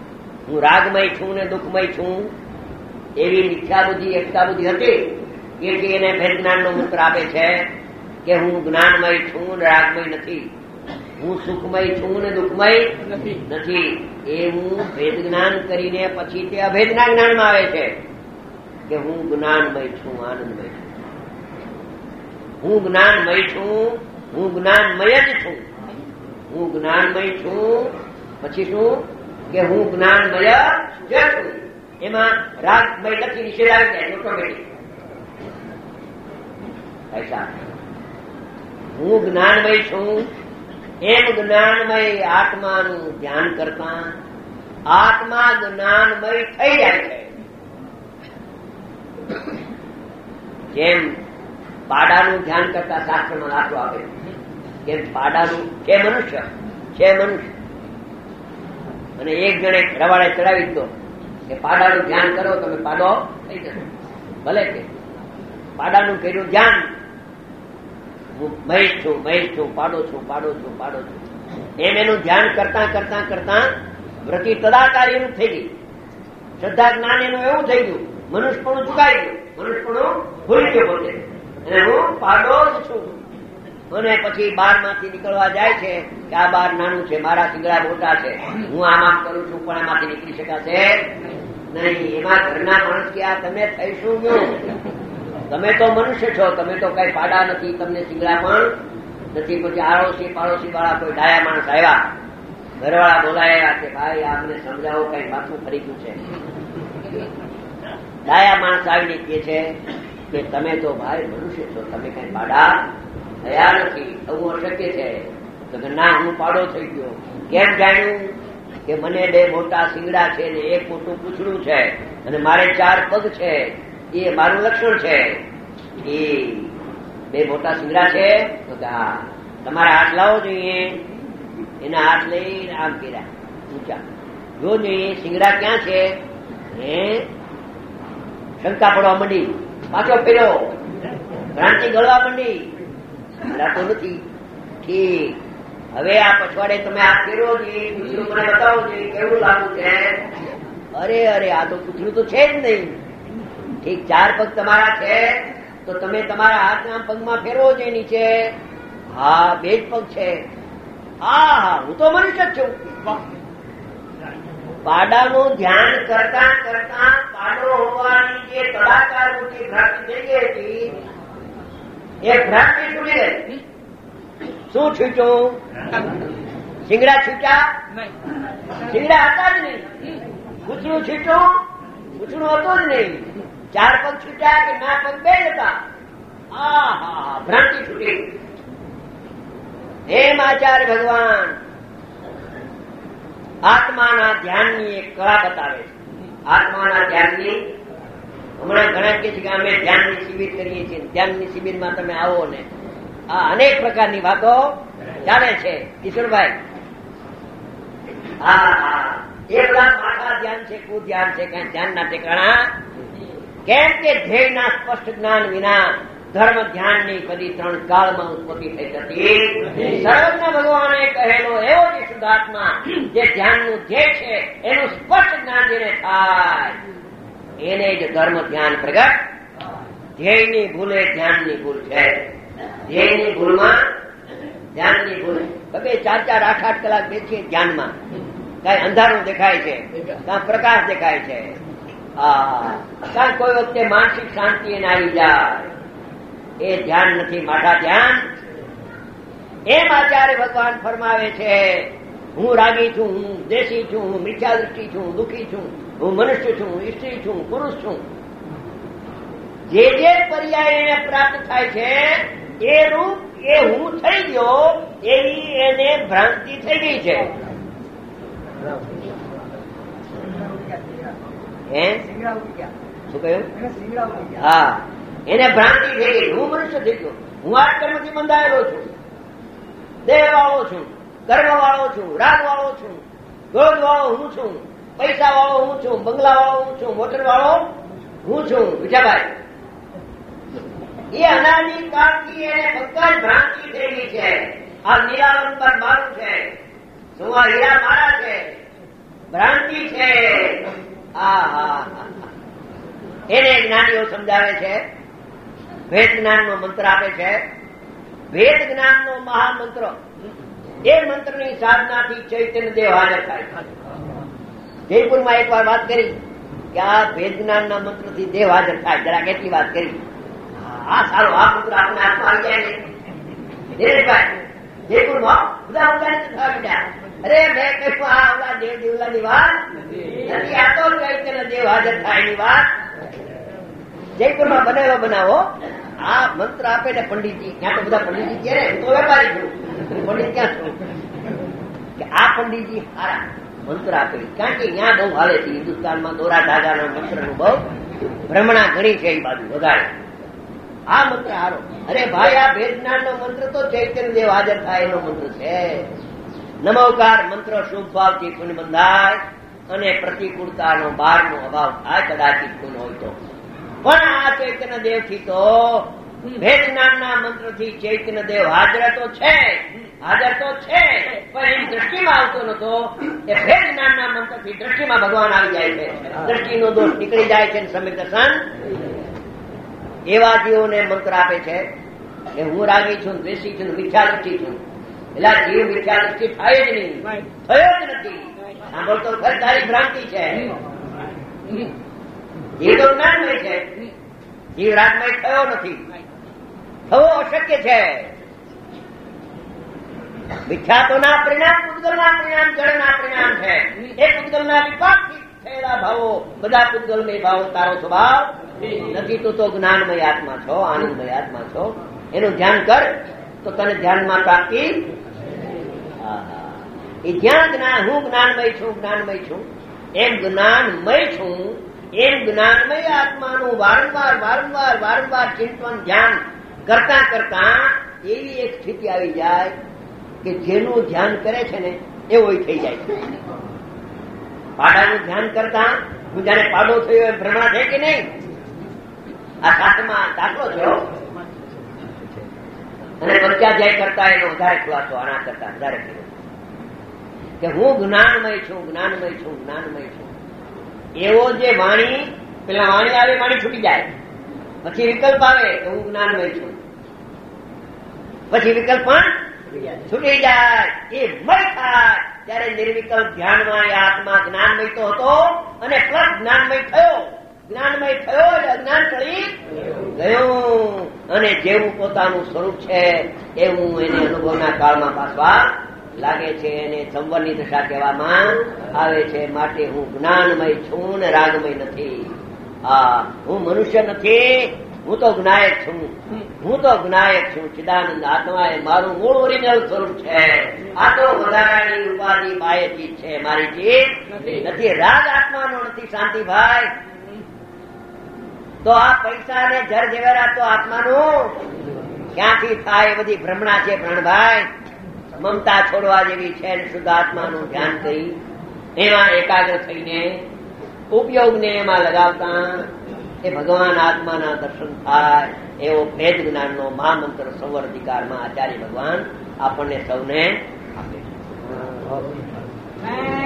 S2: હું રાગમય છું ને દુઃખમય છું એવી મિથ્યા બુદ્ધિ એકતા બુદ્ધિ હતી એટલે એને ભેદ જ્ઞાનનો મંત્ર આપે છે કે હું જ્ઞાનમય છું ને રાગમય નથી, હું સુખમય છું ને દુઃખમય નથી. એ હું ભેદ જ્ઞાન કરીને પછી તે અભેદના જ્ઞાનમાં આવે છે કે હું જ્ઞાનમય છું, આનંદમય છું. હું જ્ઞાનમય છું, હું જ્ઞાનમય જ છું. હું જ્ઞાનમય છું પછી શું કે હું જ્ઞાનમય જ છું. એમાં રાગમય નથી, નિષેધ આવી જાય ઓટોમેટિક. પૈસા હું જ્ઞાનમય છું એમ જ્ઞાનમય આત્માનું ધ્યાન કરતા આત્મા જ્ઞાનમય થઈ જાય છે. જેમ પાડાનું ધ્યાન કરતા શાસ્ત્રમાં દાખલો આપે કે પાડાનું છે મનુષ્ય છે મનુષ્ય અને એક જણે રવાડે ચડાવી દીધો કે પાડાનું ધ્યાન કરો તમે પાડો થઈ જશે. ભલે કે પાડાનું કર્યું ધ્યાન, હું મહેશ છું મહેશ છું પાડો છું પાડો છું પાડો છું એમ એનું ધ્યાન કરતા કરતા કરતા વૃત્તિ તદાકાર એનું થઈ ગઈ. શ્રદ્ધા જ્ઞાન એનું એવું થઈ ગયું, મનુષ્યપણું ચુકાઈ ગયું, મનુષ્યપણું ભૂલી ગયો પોતે અને હું પાડો જ છું. અને પછી બાર માંથી નીકળવા જાય છે કે આ બાર નાનું છે, મારા સિંગડા મોટા છે, હું આમ આમ કરું છું પણ એમાંથી નીકળી શકાશે નહીં. એમાં ઘરના માણસ કે આ તમે થઈ શું ગયું? તમે તો મનુષ્ય છો, તમે તો કઈ પાડા નથી, તમને સિંગડા પણ નથી. પછી આડોશી પાડોશી વાળા કોઈ ડાયા માણસ આવ્યા, ઘરવાળા બોલાયા કે ભાઈ આમને સમજાવો કઈ માથું ફરી ગયું છે. ડાયા માણસ આવીને કહે છે કે તમે તો ભાઈ મનુષ્ય છો, તમે કઈ પાડા થયા નથી, થવું અશક્ય છે. તો કે ના હું પાડો થઈ ગયો. કેમ જાણ્યું? કે મને બે મોટા સિંગડા છે ને એક મોટું પૂંછડું છે અને મારે ચાર પગ છે, એ મારું લક્ષણ છે. એ બે મોટા સિંગડા છે તો કે હા તમારા હાથ લાવો જોઈએ. એના હાથ લઈ આમ કર્યા ઊંચા, જો જોઈએ સિંગડા ક્યાં છે. હે શંકા પડવા માંડી, પાછો ફેર્યો, ભ્રાંતિ ગળવા માંડી, તો નથી ઠીક. હવે આ પછવાડે તમે આ ફેરવો જોઈએ, પૂછડું મને બતાવો જોઈએ કેવું લાગુ છે. અરે અરે આ તો પૂછડું તો છે જ નહીં. ઠીક ચાર પગ તમારા છે તો તમે તમારા હાથના પગમાં ફેરવો જોઈએ નીચે. હા બે જ પગ છે. હા હા હું તો મનુષ્ય જ છું. પાડાનું ધ્યાન કરતા કરતા પાડો હોવાની જે કલાકાર મોટી ભ્રાંતિ થઈ ગઈ હતી એ ભ્રાંતિ છૂટી ગઈ. શું છૂટ્યું? સિંગડા છૂટ્યા? સિંગડા હતા જ નહીં. પૂછડું છૂટ્યું? પૂછડું હતું જ નહીં. ચાર પગ છૂટ્યા કે ના પગ બે હતા. હા હા ભ્રાંતિ છૂટી. હેમ આચાર્ય ભગવાન આત્માના ધ્યાનની એક કળા બતાવે છે. આત્માના ધ્યાનની હમણાં ઘણા કે છે કે અમે ધ્યાનની શિબિર કરીએ છીએ, ધ્યાનની શિબિરમાં તમે આવો ને આ અનેક પ્રકારની વાતો ચાલે છે. ઈશ્વરભાઈ હા હા એ બધા માથા ધ્યાન છે, કુ ધ્યાન છે, કઈ ધ્યાનના ઠેકાણા. કેમ કે ધ્યેયના સ્પષ્ટ જ્ઞાન વિના ધર્મ ધ્યાનની કદી ત્રણ કાળમાં ઉત્પત્તિ થઈ હતી. સર્વજ્ઞ ભગવાને કહેલો એવો જે શુદ્ધાત્મા જે ધ્યાનનું ધ્યેય છે એનું સ્પષ્ટ જ્ઞાન જેને થાય એને જ ધર્મ ધ્યાન પ્રગટ. ધ્યેયની ભૂલે ધ્યાનની ભૂલ છે. ધ્યેયની ભૂલમાં ધ્યાનની ભૂલ. બે ચાર ચાર આઠ આઠ કલાક બેસીએ ધ્યાનમાં, કઈ અંધારું દેખાય છે, કાં પ્રકાશ દેખાય છે, કાં કોઈ વખતે માનસિક શાંતિ એને આવી જાય. એ ધ્યાન નથી, માઠા ધ્યાન. એમ આચાર્ય ભગવાન ફરમાવે છે હું રાગી છું, હું દેશી છું, હું મિથ્યા દૃષ્ટિ છું, દુઃખી છું, હું મનુષ્ય છું, સ્ત્રી છું, પુરુષ છું. જે જે પર્યાય એને પ્રાપ્ત થાય છે એ રૂપ એ હું થઈ ગયો એવી એને ભ્રાંતિ થઈ ગઈ છે. શું કહ્યું? હા એને ભ્રાંતિ થઈ ગઈ. હું મનુષ્ય થઈ ગયો, હું આ કર્મથી બંધાયેલો છું, દેહ વાળો છું, કર્મ વાળો છું, રાગ વાળો છું, ક્રોધ વાળો હું છું, પૈસા વાળો હું છું, બંગલા વાળો હું છું, મોટર વાળો હું છું. વિઠાભાઈ એ અનાદિ કાળથી એને બધા જ ભ્રાંતિ થઈ ગઈ છે. આ નિરાલંબર મારું છે, શું આ હીરા મારા છે, ભ્રાંતિ છે. આ હા એને જ્ઞાનીઓ સમજાવે છે. વેદ જ્ઞાન નો મંત્ર આપે છે. વેદ જ્ઞાન નો મહામંત્ર, એ મંત્રની સાધનાથી ચૈતન્ય દેવ હાજર થાય. જયપુરમાં એક વાર વાત કરી કે આ વેદ જ્ઞાન ના મંત્ર થી દેવ હાજર થાય. જરા કેટલી વાત કરી. આ સારો આ મંત્ર આપણે હાથમાં આવી જાય ને દિનેશભાઈ, જયપુરમાં બધા બધા અરે મેં કહ્યું આ ઓલા દેવ દેવલા ની વાત નથી, આ તો ચૈતન્ય દેવ હાજર થાય ની વાત. જયપુરમાં બનેલો બનાવો. આ મંત્ર આપે ને પંડિતજી, ત્યાં તો બધા પંડિતજી કે હું તો વેપારી છું, પંડિત ક્યાં છું કે આ પંડિતજી સારા મંત્ર આપે. કારણ કે ત્યાં બહુ હાલે છે હિન્દુસ્તાનમાં દોરા ધાગાના મંત્રનું બહુ ભ્રમણા ઘણી છે, એ બાજુ વધારે. આ મંત્ર હારો. અરે ભાઈ આ ભેદ જ્ઞાન નો મંત્ર તો ચૈતન્ય દેવ હાજર થાય એનો મંત્ર છે. નમોકાર મંત્ર શુભ ભાવથી પુણ્ય બંધાય અને પ્રતિકૂળતાનો બહારનો અભાવ થાય કદાચિત પુણ્ય હોય તો. પણ આ ચૈતન્ય દેવ થી તો ભેદ જ્ઞાનના મંત્ર થી ચૈતન્ય દેવ હાજર તો છે, હાજર તો છે, પણ એની દ્રષ્ટિમાં આવતો નતો. એ ભેદ જ્ઞાનના મંત્ર થી દ્રષ્ટિમાં ભગવાન આવી જાય છે, દ્રષ્ટિનો દોષ નીકળી જાય છે. સમ્યક દર્શન એવા જીવોને મંત્ર આપે છે કે હું રાગી છું, દ્વેષી છું, મિથ્યાદૃષ્ટિ છું. એટલે જીવ મિથ્યાદૃષ્ટિ થાય જ નહીં, થયો જ નથી. સાંભળતો ખર તારી ભ્રાંતિ છે. જીવ તો જ્ઞાનમય છે, જીવ રાગમય થયો નથી, થવો અશક્ય છે. મિથ્યાત્વના પરિણામ પૂતગલના પરિણામ જળના પરિણામ છે. એ પૂતગલના વિપાકથી થયેલા ભાવો બધા પૂતગલમય ભાવો તારો સ્વભાવ નથી. તું તો જ્ઞાનમય આત્મા છો, આનંદમય આત્મા છો. એનું ધ્યાન કર તો તને ધ્યાનમાં પ્રાપ્તિ. એ જ્યાં જ્ઞાન હું જ્ઞાનમય છું, જ્ઞાનમય છું એમ જ્ઞાનમય છું એમ જ્ઞાનમય આત્માનું વારંવાર વારંવાર વારંવાર ચિંતન ધ્યાન કરતા કરતા એવી એક સ્થિતિ આવી જાય કે જેનું ધ્યાન કરે છે ને એવો થઈ જાય છે. પાડાનું ધ્યાન કરતા હું જયારે પાડો થયો એમ ભ્રમણા છે કે નહીં? આ શાસ્ત્રમાં દાખલો થયો. અને પંચાધ્યાય કરતા એનો વધારે ખુલાસો આના કરતા વધારે કર્યો કે હું જ્ઞાનમય છું, જ્ઞાનમય છું, જ્ઞાનમય છું. એવો જે વાણી, પેલા વાણી આવે વાણી છૂટી જાય, પછી વિકલ્પ આવે કે હું જ્ઞાનમય છું, પછી વિકલ્પ પણ છૂટી જાય. એ મય થાય ત્યારે નિર્વિકલ્પ ધ્યાનમાં એ આત્મા જ્ઞાનમય તો હતો અને પ્લસ જ્ઞાનમય થયો. જ્ઞાનમય થયો એટલે અજ્ઞાન ટળી ગયું. અને જેવું પોતાનું સ્વરૂપ છે એવું એને અનુભવના કાળમાં પાછવા લાગે છે. એને સંવરની દશા કહેવામાં આવે છે. માટે હું જ્ઞાનમય છું ને રાગમય નથી. આ હું મનુષ્ય નથી, હું તો જ્ઞાયક છું. હું તો જ્ઞાયક છું. ચિદાનંદ આત્મા એ મારું મૂળ ઓરિજિનલ સ્વરૂપ છે. આ તો વધારાની ઉપાધિ બાહ્ય ચીજ છે, મારી ચીજ નથી. રાગ આત્માનો નથી શાંતિભાઈ. તો આ પૈસા ને જર જેવેરા તો આત્માનું ક્યાંથી થાય? એ બધી ભ્રમણા છે પ્રાણભાઈ. મમતા છોડવા જેવી છે. શુદ્ધ આત્માનું ધ્યાન કરી એમાં એકાગ્ર થઈને ઉપયોગને એમાં લગાવતા એ ભગવાન આત્માના દર્શન થાય. એવો ભેદ જ્ઞાનનો મહામંત્ર સંવર અધિકારમાં આચાર્ય ભગવાન આપણને સૌને આપે છે.